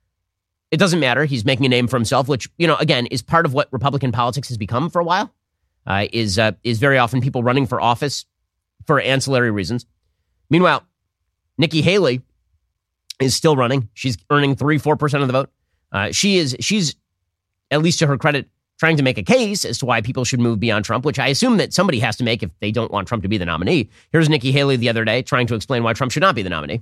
It doesn't matter. He's making a name for himself, which, you know, again, is part of what Republican politics has become for a while, uh, is, uh, is very often people running for office for ancillary reasons. Meanwhile, Nikki Haley is still running. She's earning three, four percent of the vote. Uh, she is, she's, at least to her credit, trying to make a case as to why people should move beyond Trump, which I assume that somebody has to make if they don't want Trump to be the nominee. Here's Nikki Haley the other day trying to explain why Trump should not be the nominee.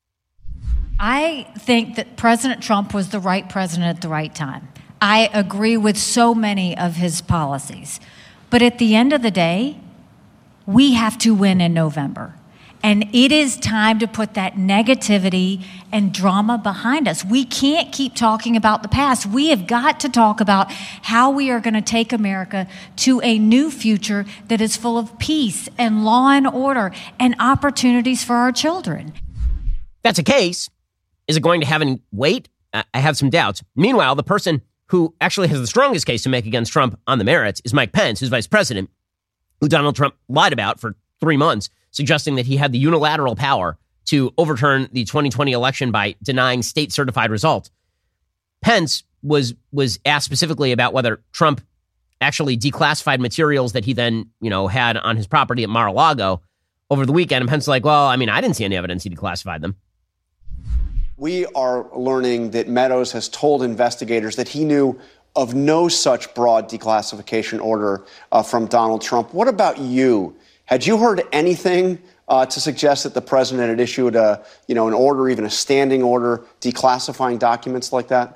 I think that President Trump was the right president at the right time. I agree with so many of his policies. But at the end of the day, we have to win in November. And it is time to put that negativity and drama behind us. We can't keep talking about the past. We have got to talk about how we are going to take America to a new future that is full of peace and law and order and opportunities for our children. That's a case. Is it going to have any weight? I have some doubts. Meanwhile, the person who actually has the strongest case to make against Trump on the merits is Mike Pence, who's vice president, who Donald Trump lied about for three months, suggesting that he had the unilateral power to overturn the twenty twenty election by denying state-certified results. Pence was was asked specifically about whether Trump actually declassified materials that he then, you know, had on his property at Mar-a-Lago over the weekend. And Pence was like, well, I mean, I didn't see any evidence he declassified them. We are learning that Meadows has told investigators that he knew of no such broad declassification order uh, from Donald Trump. What about you? Had you heard anything uh, to suggest that the president had issued a, you know, an order, even a standing order, declassifying documents like that?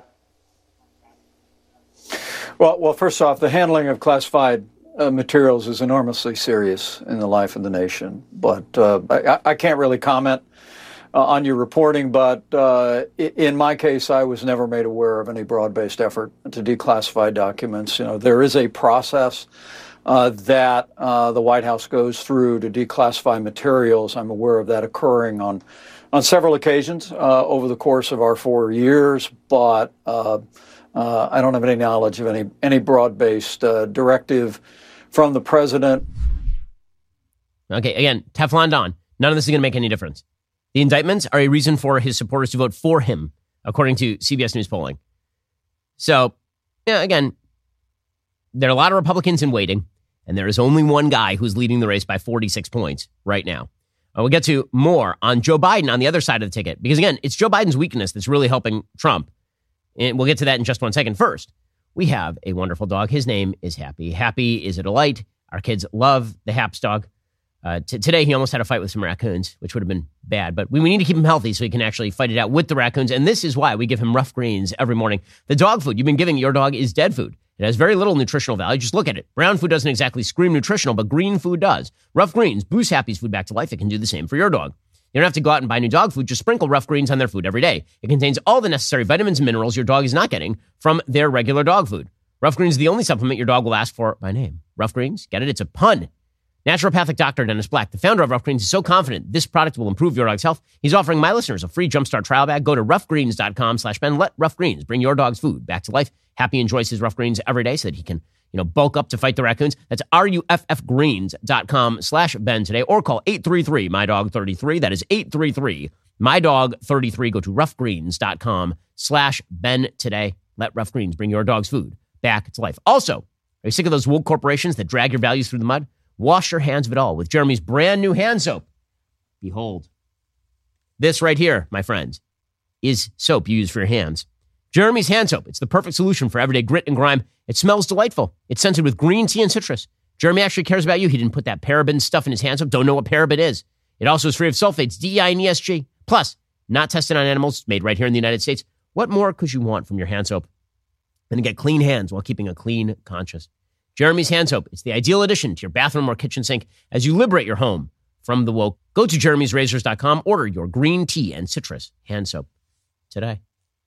Well, well, first off, the handling of classified uh, materials is enormously serious in the life of the nation. But uh, I, I can't really comment uh, on your reporting. But uh, in my case, I was never made aware of any broad-based effort to declassify documents. You know, there is a process uh, that uh, the White House goes through to declassify materials. I'm aware of that occurring on on several occasions uh, over the course of our four years. But uh, Uh, I don't have any knowledge of any any broad-based uh, directive from the president. Okay, again, Teflon Don. None of this is going to make any difference. The indictments are a reason for his supporters to vote for him, according to C B S News polling. So, yeah, again, there are a lot of Republicans in waiting, and there is only one guy who's leading the race by forty-six points right now. Uh, we'll get to more on Joe Biden on the other side of the ticket, because, again, it's Joe Biden's weakness that's really helping Trump. And we'll get to that in just one second. First, we have a wonderful dog. His name is Happy. Happy is a delight. Our kids love the Haps dog. Uh, t- today, he almost had a fight with some raccoons, which would have been bad. But we, we need to keep him healthy so he can actually fight it out with the raccoons. And this is why we give him Rough Greens every morning. The dog food you've been giving your dog is dead food. It has very little nutritional value. Just look at it. Brown food doesn't exactly scream nutritional, but green food does. Rough Greens boosts Happy's food back to life. It can do the same for your dog. You don't have to go out and buy new dog food. Just sprinkle Rough Greens on their food every day. It contains all the necessary vitamins and minerals your dog is not getting from their regular dog food. Rough Greens is the only supplement your dog will ask for by name. Rough Greens, get it? It's a pun. Naturopathic doctor Dennis Black, the founder of Rough Greens, is so confident this product will improve your dog's health. He's offering my listeners a free Jumpstart trial bag. Go to roughgreens.com slash Ben. Let Rough Greens bring your dog's food back to life. Happy enjoys his Rough Greens every day so that he can, you know, bulk up to fight the raccoons. That's ruffgreens.com slash Ben today, or call eight three three, my dog thirty-three. That is eight three three, my dog thirty-three. Go to roughgreens.com slash Ben today. Let Rough Greens bring your dog's food back to life. Also, are you sick of those woke corporations that drag your values through the mud? Wash your hands of it all with Jeremy's brand new hand soap. Behold. This right here, my friends, is soap you use for your hands. Jeremy's hand soap. It's the perfect solution for everyday grit and grime. It smells delightful. It's scented with green tea and citrus. Jeremy actually cares about you. He didn't put that paraben stuff in his hand soap. Don't know what paraben is. It also is free of sulfates, D E I and E S G. Plus, not tested on animals, made right here in the United States. What more could you want from your hand soap than to get clean hands while keeping a clean conscience? Jeremy's hand soap. It's the ideal addition to your bathroom or kitchen sink as you liberate your home from the woke. Go to jeremy's razors dot com. Order your green tea and citrus hand soap today.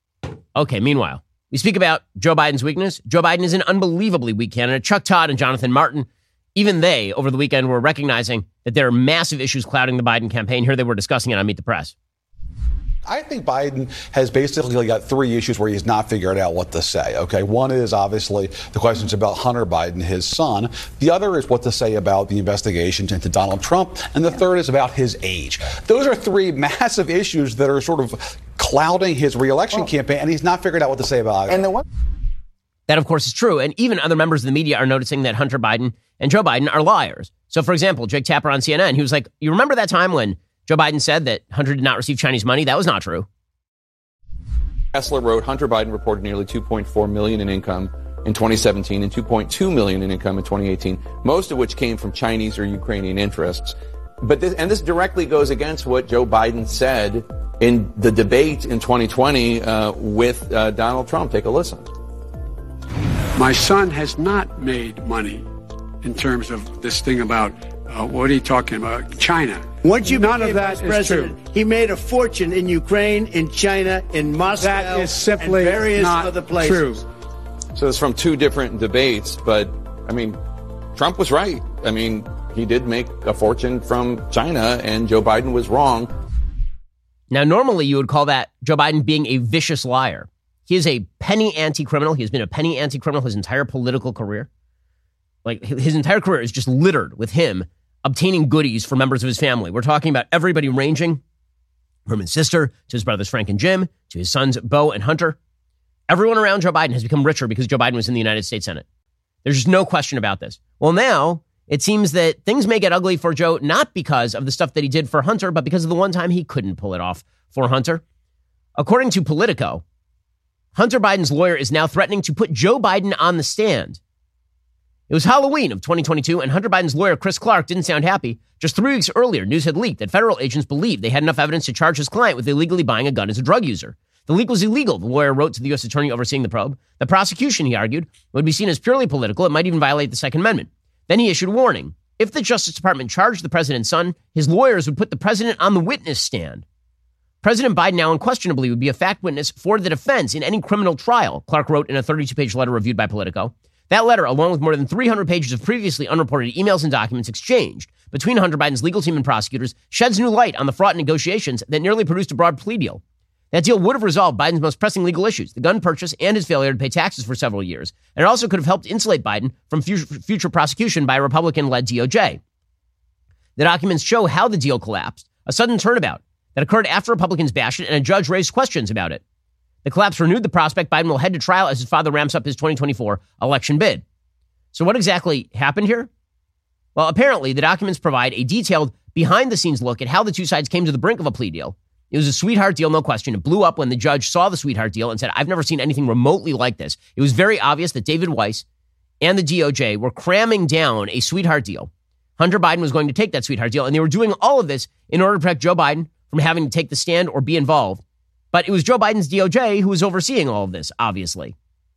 Okay, meanwhile, we speak about Joe Biden's weakness. Joe Biden is an unbelievably weak candidate. Chuck Todd and Jonathan Martin, even they, over the weekend, were recognizing that there are massive issues clouding the Biden campaign. Here they were discussing it on Meet the Press. I think Biden has basically got three issues where he's not figured out what to say. Okay, one is obviously the questions about Hunter Biden, his son. The other is what to say about the investigations into Donald Trump. And the third is about his age. Those are three massive issues that are sort of clouding his reelection oh. campaign, and he's not figured out what to say about it. And the one- that, of course, is true. And even other members of the media are noticing that Hunter Biden and Joe Biden are liars. So, for example, Jake Tapper on C N N, he was like, you remember that time when Joe Biden said that Hunter did not receive Chinese money? That was not true. Kessler wrote Hunter Biden reported nearly two point four million dollars in income in twenty seventeen and two point two million dollars in income in twenty eighteen, most of which came from Chinese or Ukrainian interests. But this, and this directly goes against what Joe Biden said in the debate in twenty twenty uh, with uh, Donald Trump. Take a listen. My son has not made money in terms of this thing about, uh, what are you talking about, China. Once you None of became that vice president, is true. He made a fortune in Ukraine, in China, in Moscow, that is simply and various not other places. True. So it's from two different debates, but I mean, Trump was right. I mean, he did make a fortune from China, and Joe Biden was wrong. Now, normally you would call that Joe Biden being a vicious liar. He is a penny anti-criminal. He has been a penny anti-criminal his entire political career. Like, his entire career is just littered with him obtaining goodies for members of his family. We're talking about everybody ranging from his sister to his brothers Frank and Jim to his sons Beau and Hunter. Everyone around Joe Biden has become richer because Joe Biden was in the United States Senate. There's just no question about this. Well, now it seems that things may get ugly for Joe, not because of the stuff that he did for Hunter, but because of the one time he couldn't pull it off for Hunter. According to Politico, Hunter Biden's lawyer is now threatening to put Joe Biden on the stand. It was Halloween of twenty twenty-two, and Hunter Biden's lawyer, Chris Clark, didn't sound happy. Just three weeks earlier, news had leaked that federal agents believed they had enough evidence to charge his client with illegally buying a gun as a drug user. The leak was illegal, the lawyer wrote to the U S attorney overseeing the probe. The prosecution, he argued, would be seen as purely political. It might even violate the Second Amendment. Then he issued a warning. If the Justice Department charged the president's son, his lawyers would put the president on the witness stand. President Biden now unquestionably would be a fact witness for the defense in any criminal trial, Clark wrote in a thirty-two page letter reviewed by Politico. That letter, along with more than three hundred pages of previously unreported emails and documents exchanged between Hunter Biden's legal team and prosecutors, sheds new light on the fraught negotiations that nearly produced a broad plea deal. That deal would have resolved Biden's most pressing legal issues, the gun purchase and his failure to pay taxes for several years. And it also could have helped insulate Biden from future, future prosecution by a Republican-led D O J. The documents show how the deal collapsed, a sudden turnabout that occurred after Republicans bashed it and a judge raised questions about it. The collapse renewed the prospect Biden will head to trial as his father ramps up his twenty twenty-four election bid. So what exactly happened here? Well, apparently the documents provide a detailed behind-the-scenes look at how the two sides came to the brink of a plea deal. It was a sweetheart deal, no question. It blew up when the judge saw the sweetheart deal and said, I've never seen anything remotely like this. It was very obvious that David Weiss and the D O J were cramming down a sweetheart deal. Hunter Biden was going to take that sweetheart deal, and they were doing all of this in order to protect Joe Biden from having to take the stand or be involved. But it was Joe Biden's D O J who was overseeing all of this, obviously.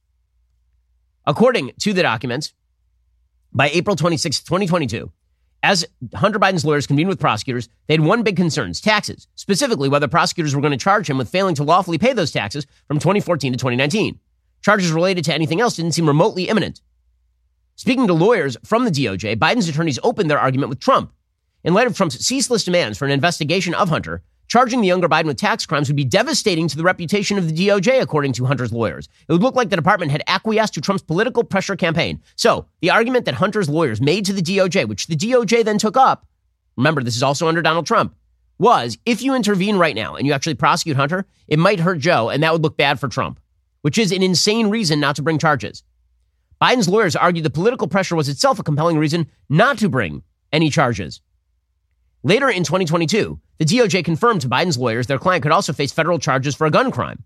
According to the documents, by April twenty-sixth, twenty twenty-two, as Hunter Biden's lawyers convened with prosecutors, they had one big concern, taxes, specifically whether prosecutors were going to charge him with failing to lawfully pay those taxes from twenty fourteen to twenty nineteen. Charges related to anything else didn't seem remotely imminent. Speaking to lawyers from the D O J, Biden's attorneys opened their argument with Trump. In light of Trump's ceaseless demands for an investigation of Hunter, charging the younger Biden with tax crimes would be devastating to the reputation of the D O J, according to Hunter's lawyers. It would look like the department had acquiesced to Trump's political pressure campaign. So, the argument that Hunter's lawyers made to the D O J, which the D O J then took up, remember, this is also under Donald Trump, was if you intervene right now and you actually prosecute Hunter, it might hurt Joe, and that would look bad for Trump, which is an insane reason not to bring charges. Biden's lawyers argued the political pressure was itself a compelling reason not to bring any charges. Later in twenty twenty-two, the D O J confirmed to Biden's lawyers their client could also face federal charges for a gun crime.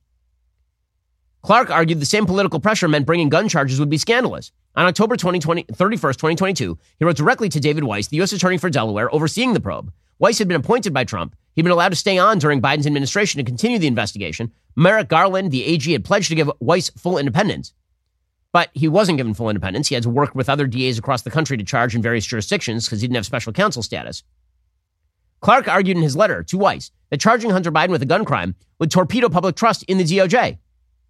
Clark argued the same political pressure meant bringing gun charges would be scandalous. On October thirty-first, twenty twenty-two, he wrote directly to David Weiss, the U S attorney for Delaware, overseeing the probe. Weiss had been appointed by Trump. He'd been allowed to stay on during Biden's administration to continue the investigation. Merrick Garland, the A G, had pledged to give Weiss full independence. But he wasn't given full independence. He had to work with other D As across the country to charge in various jurisdictions because he didn't have special counsel status. Clark argued in his letter to Weiss that charging Hunter Biden with a gun crime would torpedo public trust in the D O J.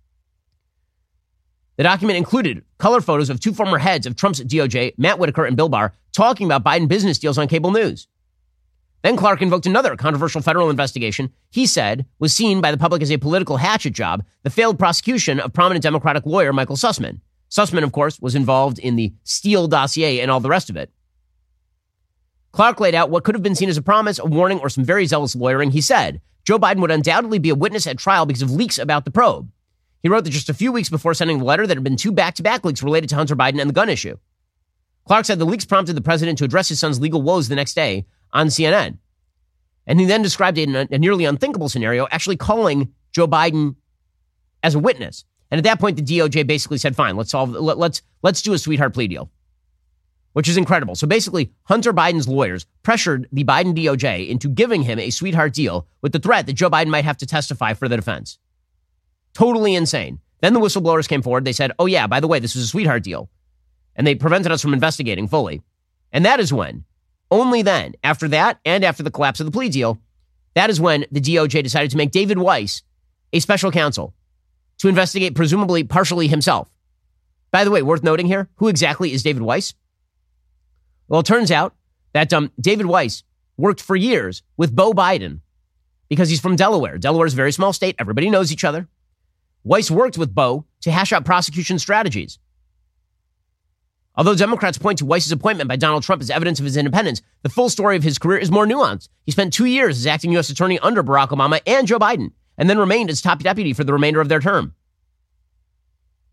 The document included color photos of two former heads of Trump's D O J, Matt Whitaker and Bill Barr, talking about Biden business deals on cable news. Then Clark invoked another controversial federal investigation he said was seen by the public as a political hatchet job, the failed prosecution of prominent Democratic lawyer Michael Sussman. Sussman, of course, was involved in the Steele dossier and all the rest of it. Clark laid out what could have been seen as a promise, a warning, or some very zealous lawyering. He said Joe Biden would undoubtedly be a witness at trial because of leaks about the probe. He wrote that just a few weeks before sending the letter, there had been two back-to-back leaks related to Hunter Biden and the gun issue. Clark said the leaks prompted the president to address his son's legal woes the next day on C N N. And he then described a, a nearly unthinkable scenario, actually calling Joe Biden as a witness. And at that point, the D O J basically said, fine, let's solve, let, let's, let's do a sweetheart plea deal, which is incredible. So basically, Hunter Biden's lawyers pressured the Biden D O J into giving him a sweetheart deal with the threat that Joe Biden might have to testify for the defense. Totally insane. Then the whistleblowers came forward. They said, oh yeah, by the way, this was a sweetheart deal. And they prevented us from investigating fully. And that is when, only then, after that and after the collapse of the plea deal, that is when the D O J decided to make David Weiss a special counsel to investigate, presumably partially himself. By the way, worth noting here, who exactly is David Weiss? Well, it turns out that um, David Weiss worked for years with Beau Biden because he's from Delaware. Delaware is a very small state. Everybody knows each other. Weiss worked with Beau to hash out prosecution strategies. Although Democrats point to Weiss's appointment by Donald Trump as evidence of his independence, the full story of his career is more nuanced. He spent two years as acting U S attorney under Barack Obama and Joe Biden, and then remained as top deputy for the remainder of their term.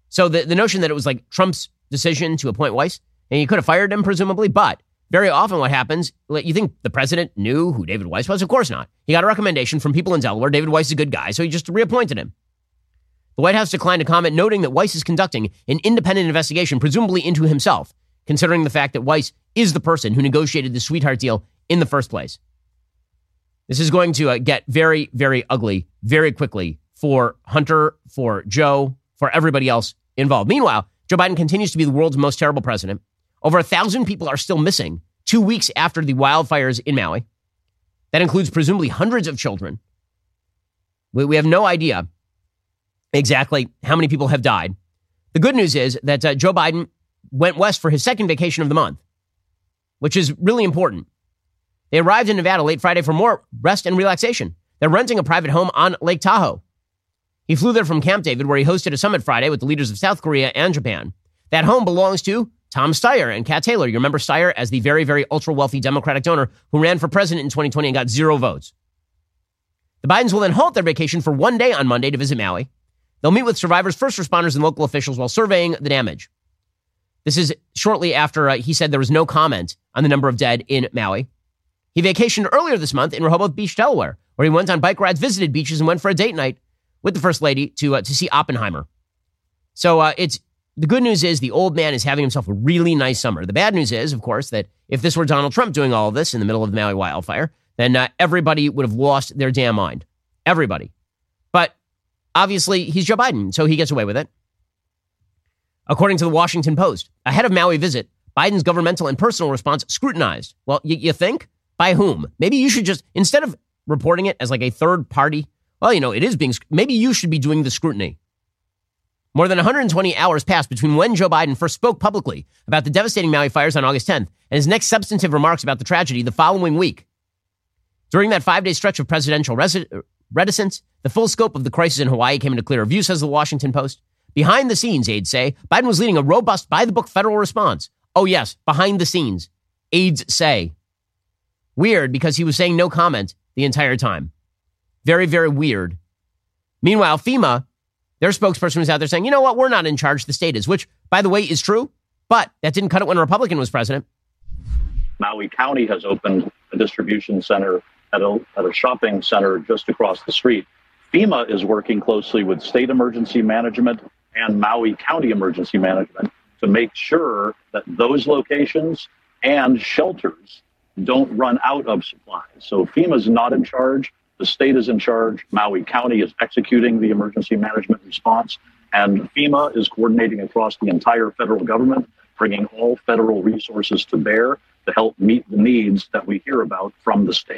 So the, the notion that it was like Trump's decision to appoint Weiss, and he could have fired him, presumably, but very often what happens, you think the president knew who David Weiss was? Of course not. He got a recommendation from people in Delaware. David Weiss is a good guy, so he just reappointed him. The White House declined to comment, noting that Weiss is conducting an independent investigation, presumably into himself, considering the fact that Weiss is the person who negotiated the sweetheart deal in the first place. This is going to uh, get very, very ugly very quickly for Hunter, for Joe, for everybody else involved. Meanwhile, Joe Biden continues to be the world's most terrible president. Over a thousand people are still missing two weeks after the wildfires in Maui. That includes presumably hundreds of children. We, we have no idea exactly how many people have died. The good news is that uh, Joe Biden went west for his second vacation of the month, which is really important. They arrived in Nevada late Friday for more rest and relaxation. They're renting a private home on Lake Tahoe. He flew there from Camp David, where he hosted a summit Friday with the leaders of South Korea and Japan. That home belongs to Tom Steyer and Kat Taylor. You remember Steyer as the very, very ultra-wealthy Democratic donor who ran for president in twenty twenty and got zero votes. The Bidens will then halt their vacation for one day on Monday to visit Maui. They'll meet with survivors, first responders, and local officials while surveying the damage. This is shortly after uh, he said there was no comment on the number of dead in Maui. He vacationed earlier this month in Rehoboth Beach, Delaware, where he went on bike rides, visited beaches, and went for a date night with the First Lady to uh, to see Oppenheimer. So uh, it's the good news is the old man is having himself a really nice summer. The bad news is, of course, that if this were Donald Trump doing all of this in the middle of the Maui wildfire, then uh, everybody would have lost their damn mind. Everybody. But obviously, he's Joe Biden, so he gets away with it. According to the Washington Post, ahead of Maui visit, Biden's governmental and personal response scrutinized. Well, y- you think? By whom? Maybe you should just, instead of reporting it as like a third party, well, you know, it is being, maybe you should be doing the scrutiny. More than one hundred twenty hours passed between when Joe Biden first spoke publicly about the devastating Maui fires on August tenth and his next substantive remarks about the tragedy the following week. During that five-day stretch of presidential resi- reticence, the full scope of the crisis in Hawaii came into clearer view, says the Washington Post. Behind the scenes, aides say, Biden was leading a robust, by-the-book federal response. Oh, yes, behind the scenes, aides say. Weird, because he was saying no comment the entire time. Very, very weird. Meanwhile, FEMA, their spokesperson was out there saying, you know what, we're not in charge, the state is, which, by the way, is true, but that didn't cut it when a Republican was president. Maui County has opened a distribution center at a, at a shopping center just across the street. FEMA is working closely with state emergency management and Maui County emergency management to make sure that those locations and shelters don't run out of supplies. So FEMA is not in charge. The state is in charge. Maui County is executing the emergency management response, and FEMA is coordinating across the entire federal government, bringing all federal resources to bear to help meet the needs that we hear about from the state.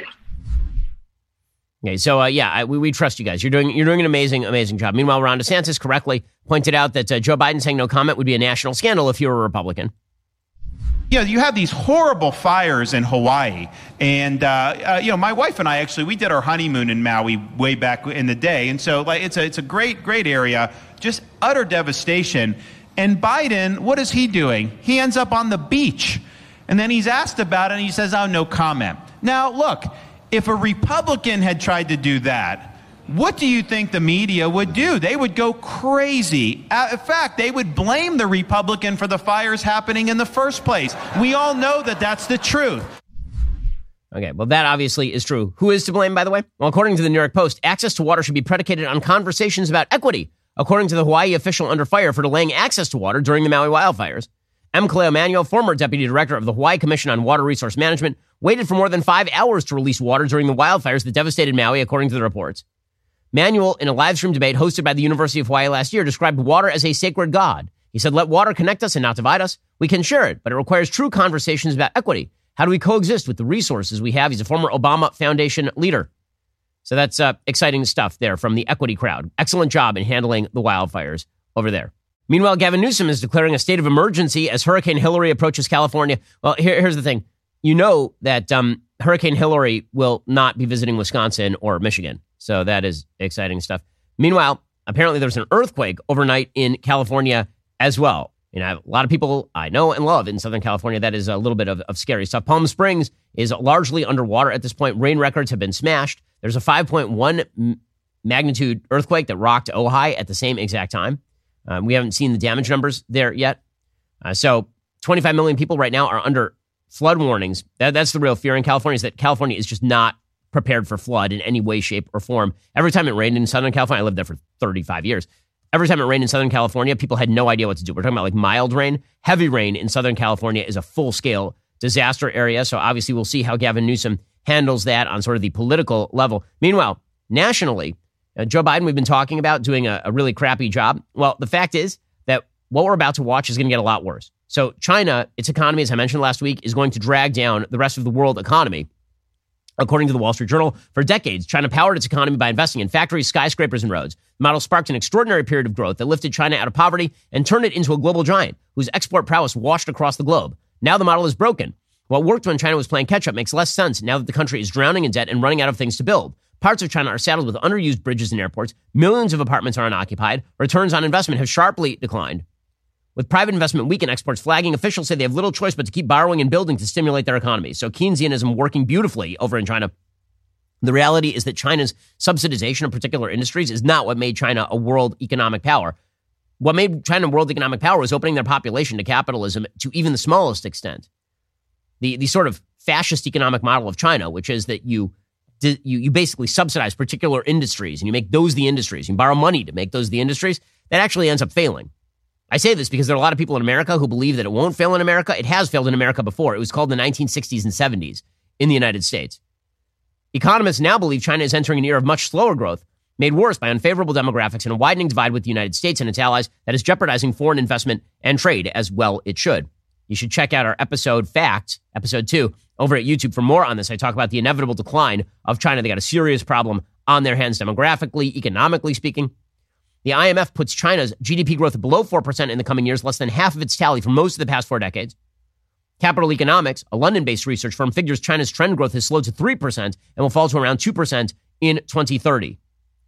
Okay, so uh, yeah, I, we, we trust you guys. You're doing you're doing an amazing, amazing job. Meanwhile, Ron DeSantis correctly pointed out that uh, Joe Biden saying no comment would be a national scandal if you were a Republican. You know, you have these horrible fires in Hawaii. And, uh, uh, you know, my wife and I actually, we did our honeymoon in Maui way back in the day. And so like, it's a, it's a great, great area, just utter devastation. And Biden, what is he doing? He ends up on the beach. And then he's asked about it and he says, oh, no comment. Now, look, if a Republican had tried to do that, what do you think the media would do? They would go crazy. Uh, in fact, they would blame the Republican for the fires happening in the first place. We all know that that's the truth. Okay, well, that obviously is true. Who is to blame, by the way? Well, according to the New York Post, access to water should be predicated on conversations about equity, according to the Hawaii official under fire for delaying access to water during the Maui wildfires. M. Kaleo Manuel, former deputy director of the Hawaii Commission on Water Resource Management, waited for more than five hours to release water during the wildfires that devastated Maui, according to the reports. Manuel, in a live stream debate hosted by the University of Hawaii last year, described water as a sacred god. He said, let water connect us and not divide us. We can share it, but it requires true conversations about equity. How do we coexist with the resources we have? He's a former Obama Foundation leader. So that's uh, exciting stuff there from the equity crowd. Excellent job in handling the wildfires over there. Meanwhile, Gavin Newsom is declaring a state of emergency as Hurricane Hillary approaches California. Well, here, here's the thing. You know that um, Hurricane Hillary will not be visiting Wisconsin or Michigan. So that is exciting stuff. Meanwhile, apparently there's an earthquake overnight in California as well. You know, a lot of people I know and love in Southern California. That is a little bit of, of scary stuff. Palm Springs is largely underwater at this point. Rain records have been smashed. There's a five point one magnitude earthquake that rocked Ojai at the same exact time. Um, we haven't seen the damage numbers there yet. Uh, so twenty-five million people right now are under flood warnings. That, that's the real fear in California, is that California is just not prepared for flood in any way, shape, or form. Every time it rained in Southern California, I lived there for thirty-five years. Every time it rained in Southern California, people had no idea what to do. We're talking about like mild rain. Heavy rain in Southern California is a full-scale disaster area. So obviously we'll see how Gavin Newsom handles that on sort of the political level. Meanwhile, nationally, uh, Joe Biden, we've been talking about doing a, a really crappy job. Well, the fact is that what we're about to watch is going to get a lot worse. So China, its economy, as I mentioned last week, is going to drag down the rest of the world economy. According to the Wall Street Journal, for decades, China powered its economy by investing in factories, skyscrapers, and roads. The model sparked an extraordinary period of growth that lifted China out of poverty and turned it into a global giant whose export prowess washed across the globe. Now the model is broken. What worked when China was playing catch-up makes less sense now that the country is drowning in debt and running out of things to build. Parts of China are saddled with underused bridges and airports. Millions of apartments are unoccupied. Returns on investment have sharply declined. With private investment weak and exports flagging, officials say they have little choice but to keep borrowing and building to stimulate their economy. So Keynesianism working beautifully over in China. The reality is that China's subsidization of particular industries is not what made China a world economic power. What made China a world economic power was opening their population to capitalism to even the smallest extent. The the sort of fascist economic model of China, which is that you you you basically subsidize particular industries and you make those the industries. You borrow money to make those the industries. That actually ends up failing. I say this because there are a lot of people in America who believe that it won't fail in America. It has failed in America before. It was called the nineteen sixties and seventies in the United States. Economists now believe China is entering an era of much slower growth, made worse by unfavorable demographics and a widening divide with the United States and its allies that is jeopardizing foreign investment and trade, as well it should. You should check out our episode Facts, episode two, over at YouTube for more on this. I talk about the inevitable decline of China. They got a serious problem on their hands demographically, economically speaking. The I M F puts China's G D P growth below four percent in the coming years, less than half of its tally for most of the past four decades. Capital Economics, a London-based research firm, figures China's trend growth has slowed to three percent and will fall to around two percent in twenty thirty.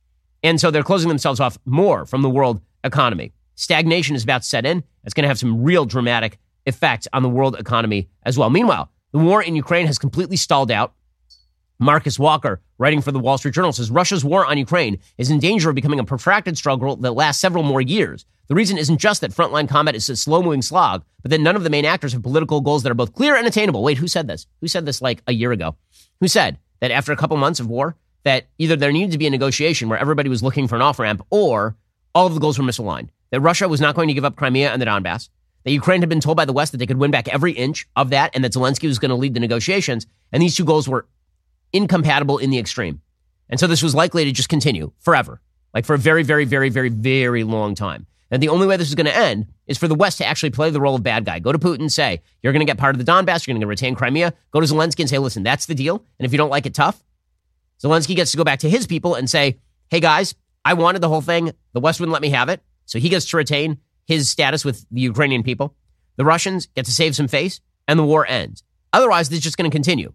And so they're closing themselves off more from the world economy. Stagnation is about to set in. It's going to have some real dramatic effect on the world economy as well. Meanwhile, the war in Ukraine has completely stalled out. Marcus Walker, writing for the Wall Street Journal, says Russia's war on Ukraine is in danger of becoming a protracted struggle that lasts several more years. The reason isn't just that frontline combat is a slow-moving slog, but that none of the main actors have political goals that are both clear and attainable. Wait, who said this? Who said this like a year ago? Who said that after a couple months of war, that either there needed to be a negotiation where everybody was looking for an off-ramp or all of the goals were misaligned? That Russia was not going to give up Crimea and the Donbass, that Ukraine had been told by the West that they could win back every inch of that, and that Zelensky was going to lead the negotiations, and these two goals were incompatible in the extreme. And so this was likely to just continue forever, like for a very, very, very, very, very long time. And the only way this is going to end is for the West to actually play the role of bad guy. Go to Putin and say, you're going to get part of the Donbass, you're going to retain Crimea. Go to Zelensky and say, listen, that's the deal. And if you don't like it, tough. Zelensky gets to go back to his people and say, hey guys, I wanted the whole thing. The West wouldn't let me have it. So he gets to retain his status with the Ukrainian people. The Russians get to save some face and the war ends. Otherwise, this is just going to continue.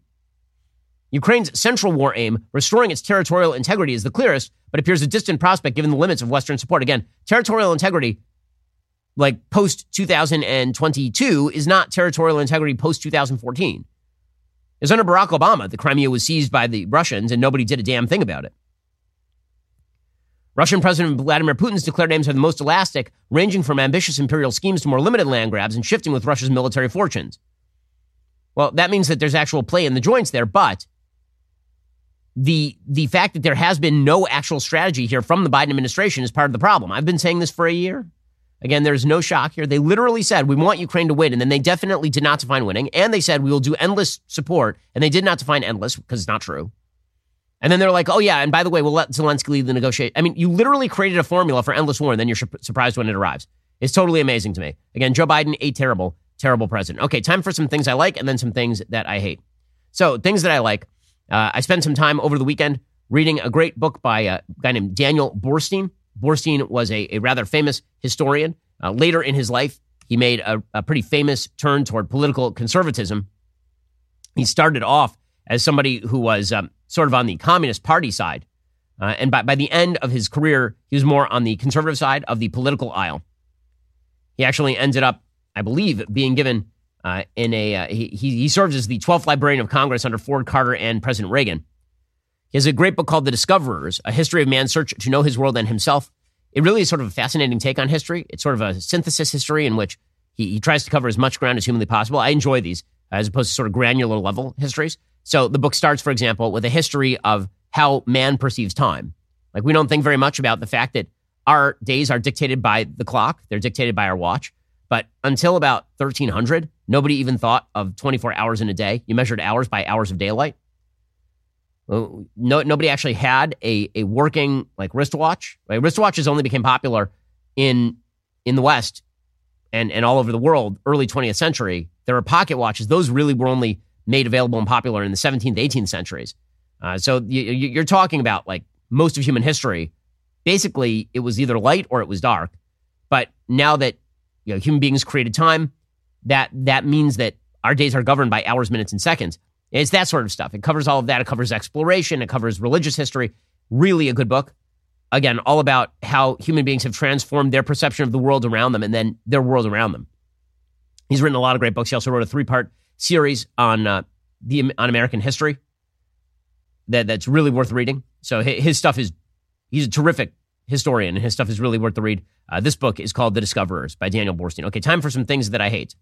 Ukraine's central war aim, restoring its territorial integrity, is the clearest, but appears a distant prospect given the limits of Western support. Again, territorial integrity, like post two thousand twenty-two, is not territorial integrity post two thousand fourteen. It was under Barack Obama that Crimea was seized by the Russians and nobody did a damn thing about it. Russian President Vladimir Putin's declared aims are the most elastic, ranging from ambitious imperial schemes to more limited land grabs and shifting with Russia's military fortunes. Well, that means that there's actual play in the joints there, but The the fact that there has been no actual strategy here from the Biden administration is part of the problem. I've been saying this for a year. Again, there's no shock here. They literally said, we want Ukraine to win, and then they definitely did not define winning, and they said, we will do endless support, and they did not define endless, because it's not true. And then they're like, oh yeah, and by the way, we'll let Zelensky lead the negotiation. I mean, you literally created a formula for endless war, and then you're su- surprised when it arrives. It's totally amazing to me. Again, Joe Biden, a terrible, terrible president. Okay, time for some things I like, and then some things that I hate. So, things that I like. Uh, I spent some time over the weekend reading a great book by a guy named Daniel Borstein. Borstein was a, a rather famous historian. Uh, later in his life, he made a, a pretty famous turn toward political conservatism. He started off as somebody who was um, sort of on the Communist Party side. Uh, and by, by the end of his career, he was more on the conservative side of the political aisle. He actually ended up, I believe, being given Uh, in a uh, he, he served as the twelfth Librarian of Congress under Ford, Carter, and President Reagan. He has a great book called The Discoverers, A History of Man's Search to Know His World and Himself. it really is sort of a fascinating take on history. It's sort of a synthesis history in which he, he tries to cover as much ground as humanly possible. I enjoy these as opposed to sort of granular level histories. So the book starts, for example, with a history of how man perceives time. Like, we don't think very much about the fact that our days are dictated by the clock. They're dictated by our watch. But until about thirteen hundred, nobody even thought of twenty-four hours in a day. You measured hours by hours of daylight. No, nobody actually had a, a working like wristwatch. Like, wristwatches only became popular in in the West and, and all over the world early twentieth century. There were pocket watches. Those really were only made available and popular in the seventeenth, eighteenth centuries. Uh, so you, you're talking about like most of human history. Basically, it was either light or it was dark. But now that you know human beings created time, that that means that our days are governed by hours, minutes, and seconds. It's that sort of stuff. It covers all of that. It covers exploration. It covers religious history. Really a good book. Again, all about how human beings have transformed their perception of the world around them and then their world around them. He's written a lot of great books. He also wrote a three-part series on uh, the on American history that that's really worth reading. So his, his stuff is, he's a terrific historian, and his stuff is really worth the read. Uh, this book is called The Discoverers by Daniel Borstein. Okay, time for some things that I hate.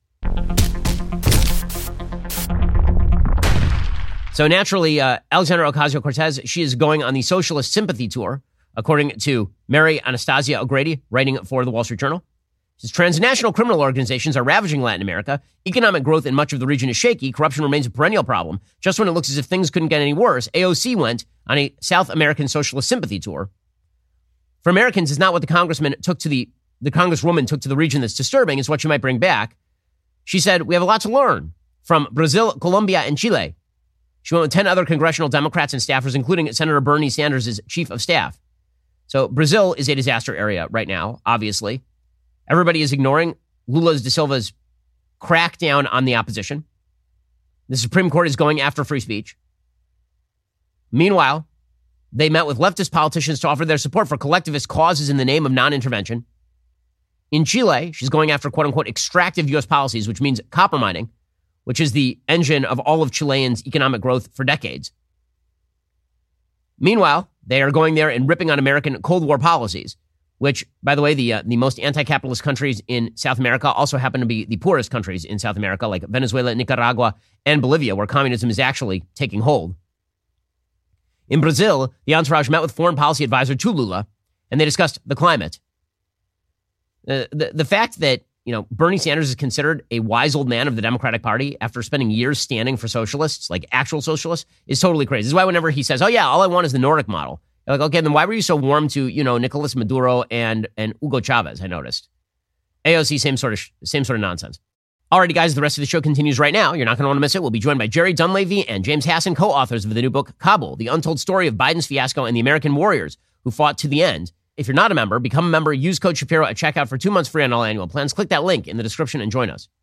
So naturally, uh, Alexandria Ocasio-Cortez, she is going on the Socialist Sympathy Tour, according to Mary Anastasia O'Grady, writing for the Wall Street Journal. She says, transnational criminal organizations are ravaging Latin America. Economic growth in much of the region is shaky. Corruption remains a perennial problem. Just when it looks as if things couldn't get any worse, A O C went on a South American Socialist Sympathy Tour. For Americans, it's not what the congressman took to the, the congresswoman took to the region that's disturbing. It's what she might bring back. She said, we have a lot to learn from Brazil, Colombia, and Chile. She went with ten other congressional Democrats and staffers, including Senator Bernie Sanders' chief of staff. So Brazil is a disaster area right now, obviously. Everybody is ignoring Lula da Silva's crackdown on the opposition. The Supreme Court is going after free speech. Meanwhile, they met with leftist politicians to offer their support for collectivist causes in the name of non-intervention. In Chile, she's going after quote-unquote extractive U S policies, which means copper mining, which is the engine of all of Chileans' economic growth for decades. Meanwhile, they are going there and ripping on American Cold War policies, which, by the way, the uh, the most anti-capitalist countries in South America also happen to be the poorest countries in South America, like Venezuela, Nicaragua, and Bolivia, where communism is actually taking hold. In Brazil, the entourage met with foreign policy advisor to Lula, and they discussed the climate. Uh, the, the fact that you know Bernie Sanders is considered a wise old man of the Democratic Party after spending years standing for socialists, like actual socialists, is totally crazy. This is why whenever he says, oh yeah, all I want is the Nordic model. You're like, okay, then why were you so warm to, you know, Nicolas Maduro and, and Hugo Chavez, I noticed. A O C, same sort of same sort of nonsense. Alrighty, guys, the rest of the show continues right now. You're not going to want to miss it. We'll be joined by Jerry Dunleavy and James Hassan, co-authors of the new book, Kabul, The Untold Story of Biden's Fiasco and the American Warriors Who Fought to the End. If you're not a member, become a member. Use code Shapiro at checkout for two months free on all annual plans. Click that link in the description and join us.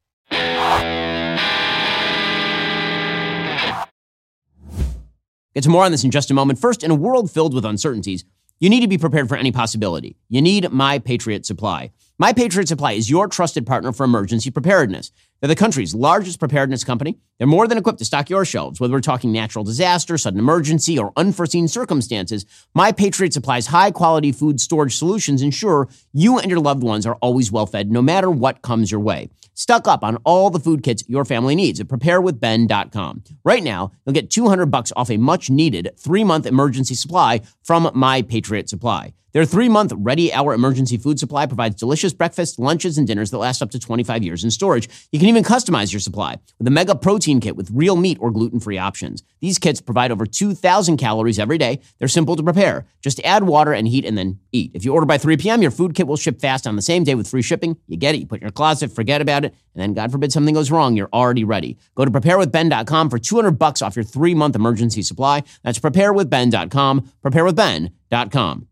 Get to more on this in just a moment. First, in a world filled with uncertainties, you need to be prepared for any possibility. You need My Patriot Supply. My Patriot Supply is your trusted partner for emergency preparedness. They're the country's largest preparedness company. They're more than equipped to stock your shelves. Whether we're talking natural disaster, sudden emergency, or unforeseen circumstances, My Patriot Supply's high-quality food storage solutions ensure you and your loved ones are always well-fed, no matter what comes your way. Stock up on all the food kits your family needs at prepare with ben dot com. Right now, you'll get two hundred bucks off a much-needed three-month emergency supply from My Patriot Supply. Their three-month ready-hour emergency food supply provides delicious breakfasts, lunches, and dinners that last up to twenty-five years in storage. You can even customize your supply with a mega protein kit with real meat or gluten-free options. These kits provide over two thousand calories every day. They're simple to prepare. Just add water and heat and then eat. If you order by three p.m., your food kit will ship fast on the same day with free shipping. You get it, you put it in your closet, forget about it, and then God forbid something goes wrong, you're already ready. Go to prepare with ben dot com for two hundred bucks off your three-month emergency supply. That's prepare with ben dot com, prepare with ben dot com.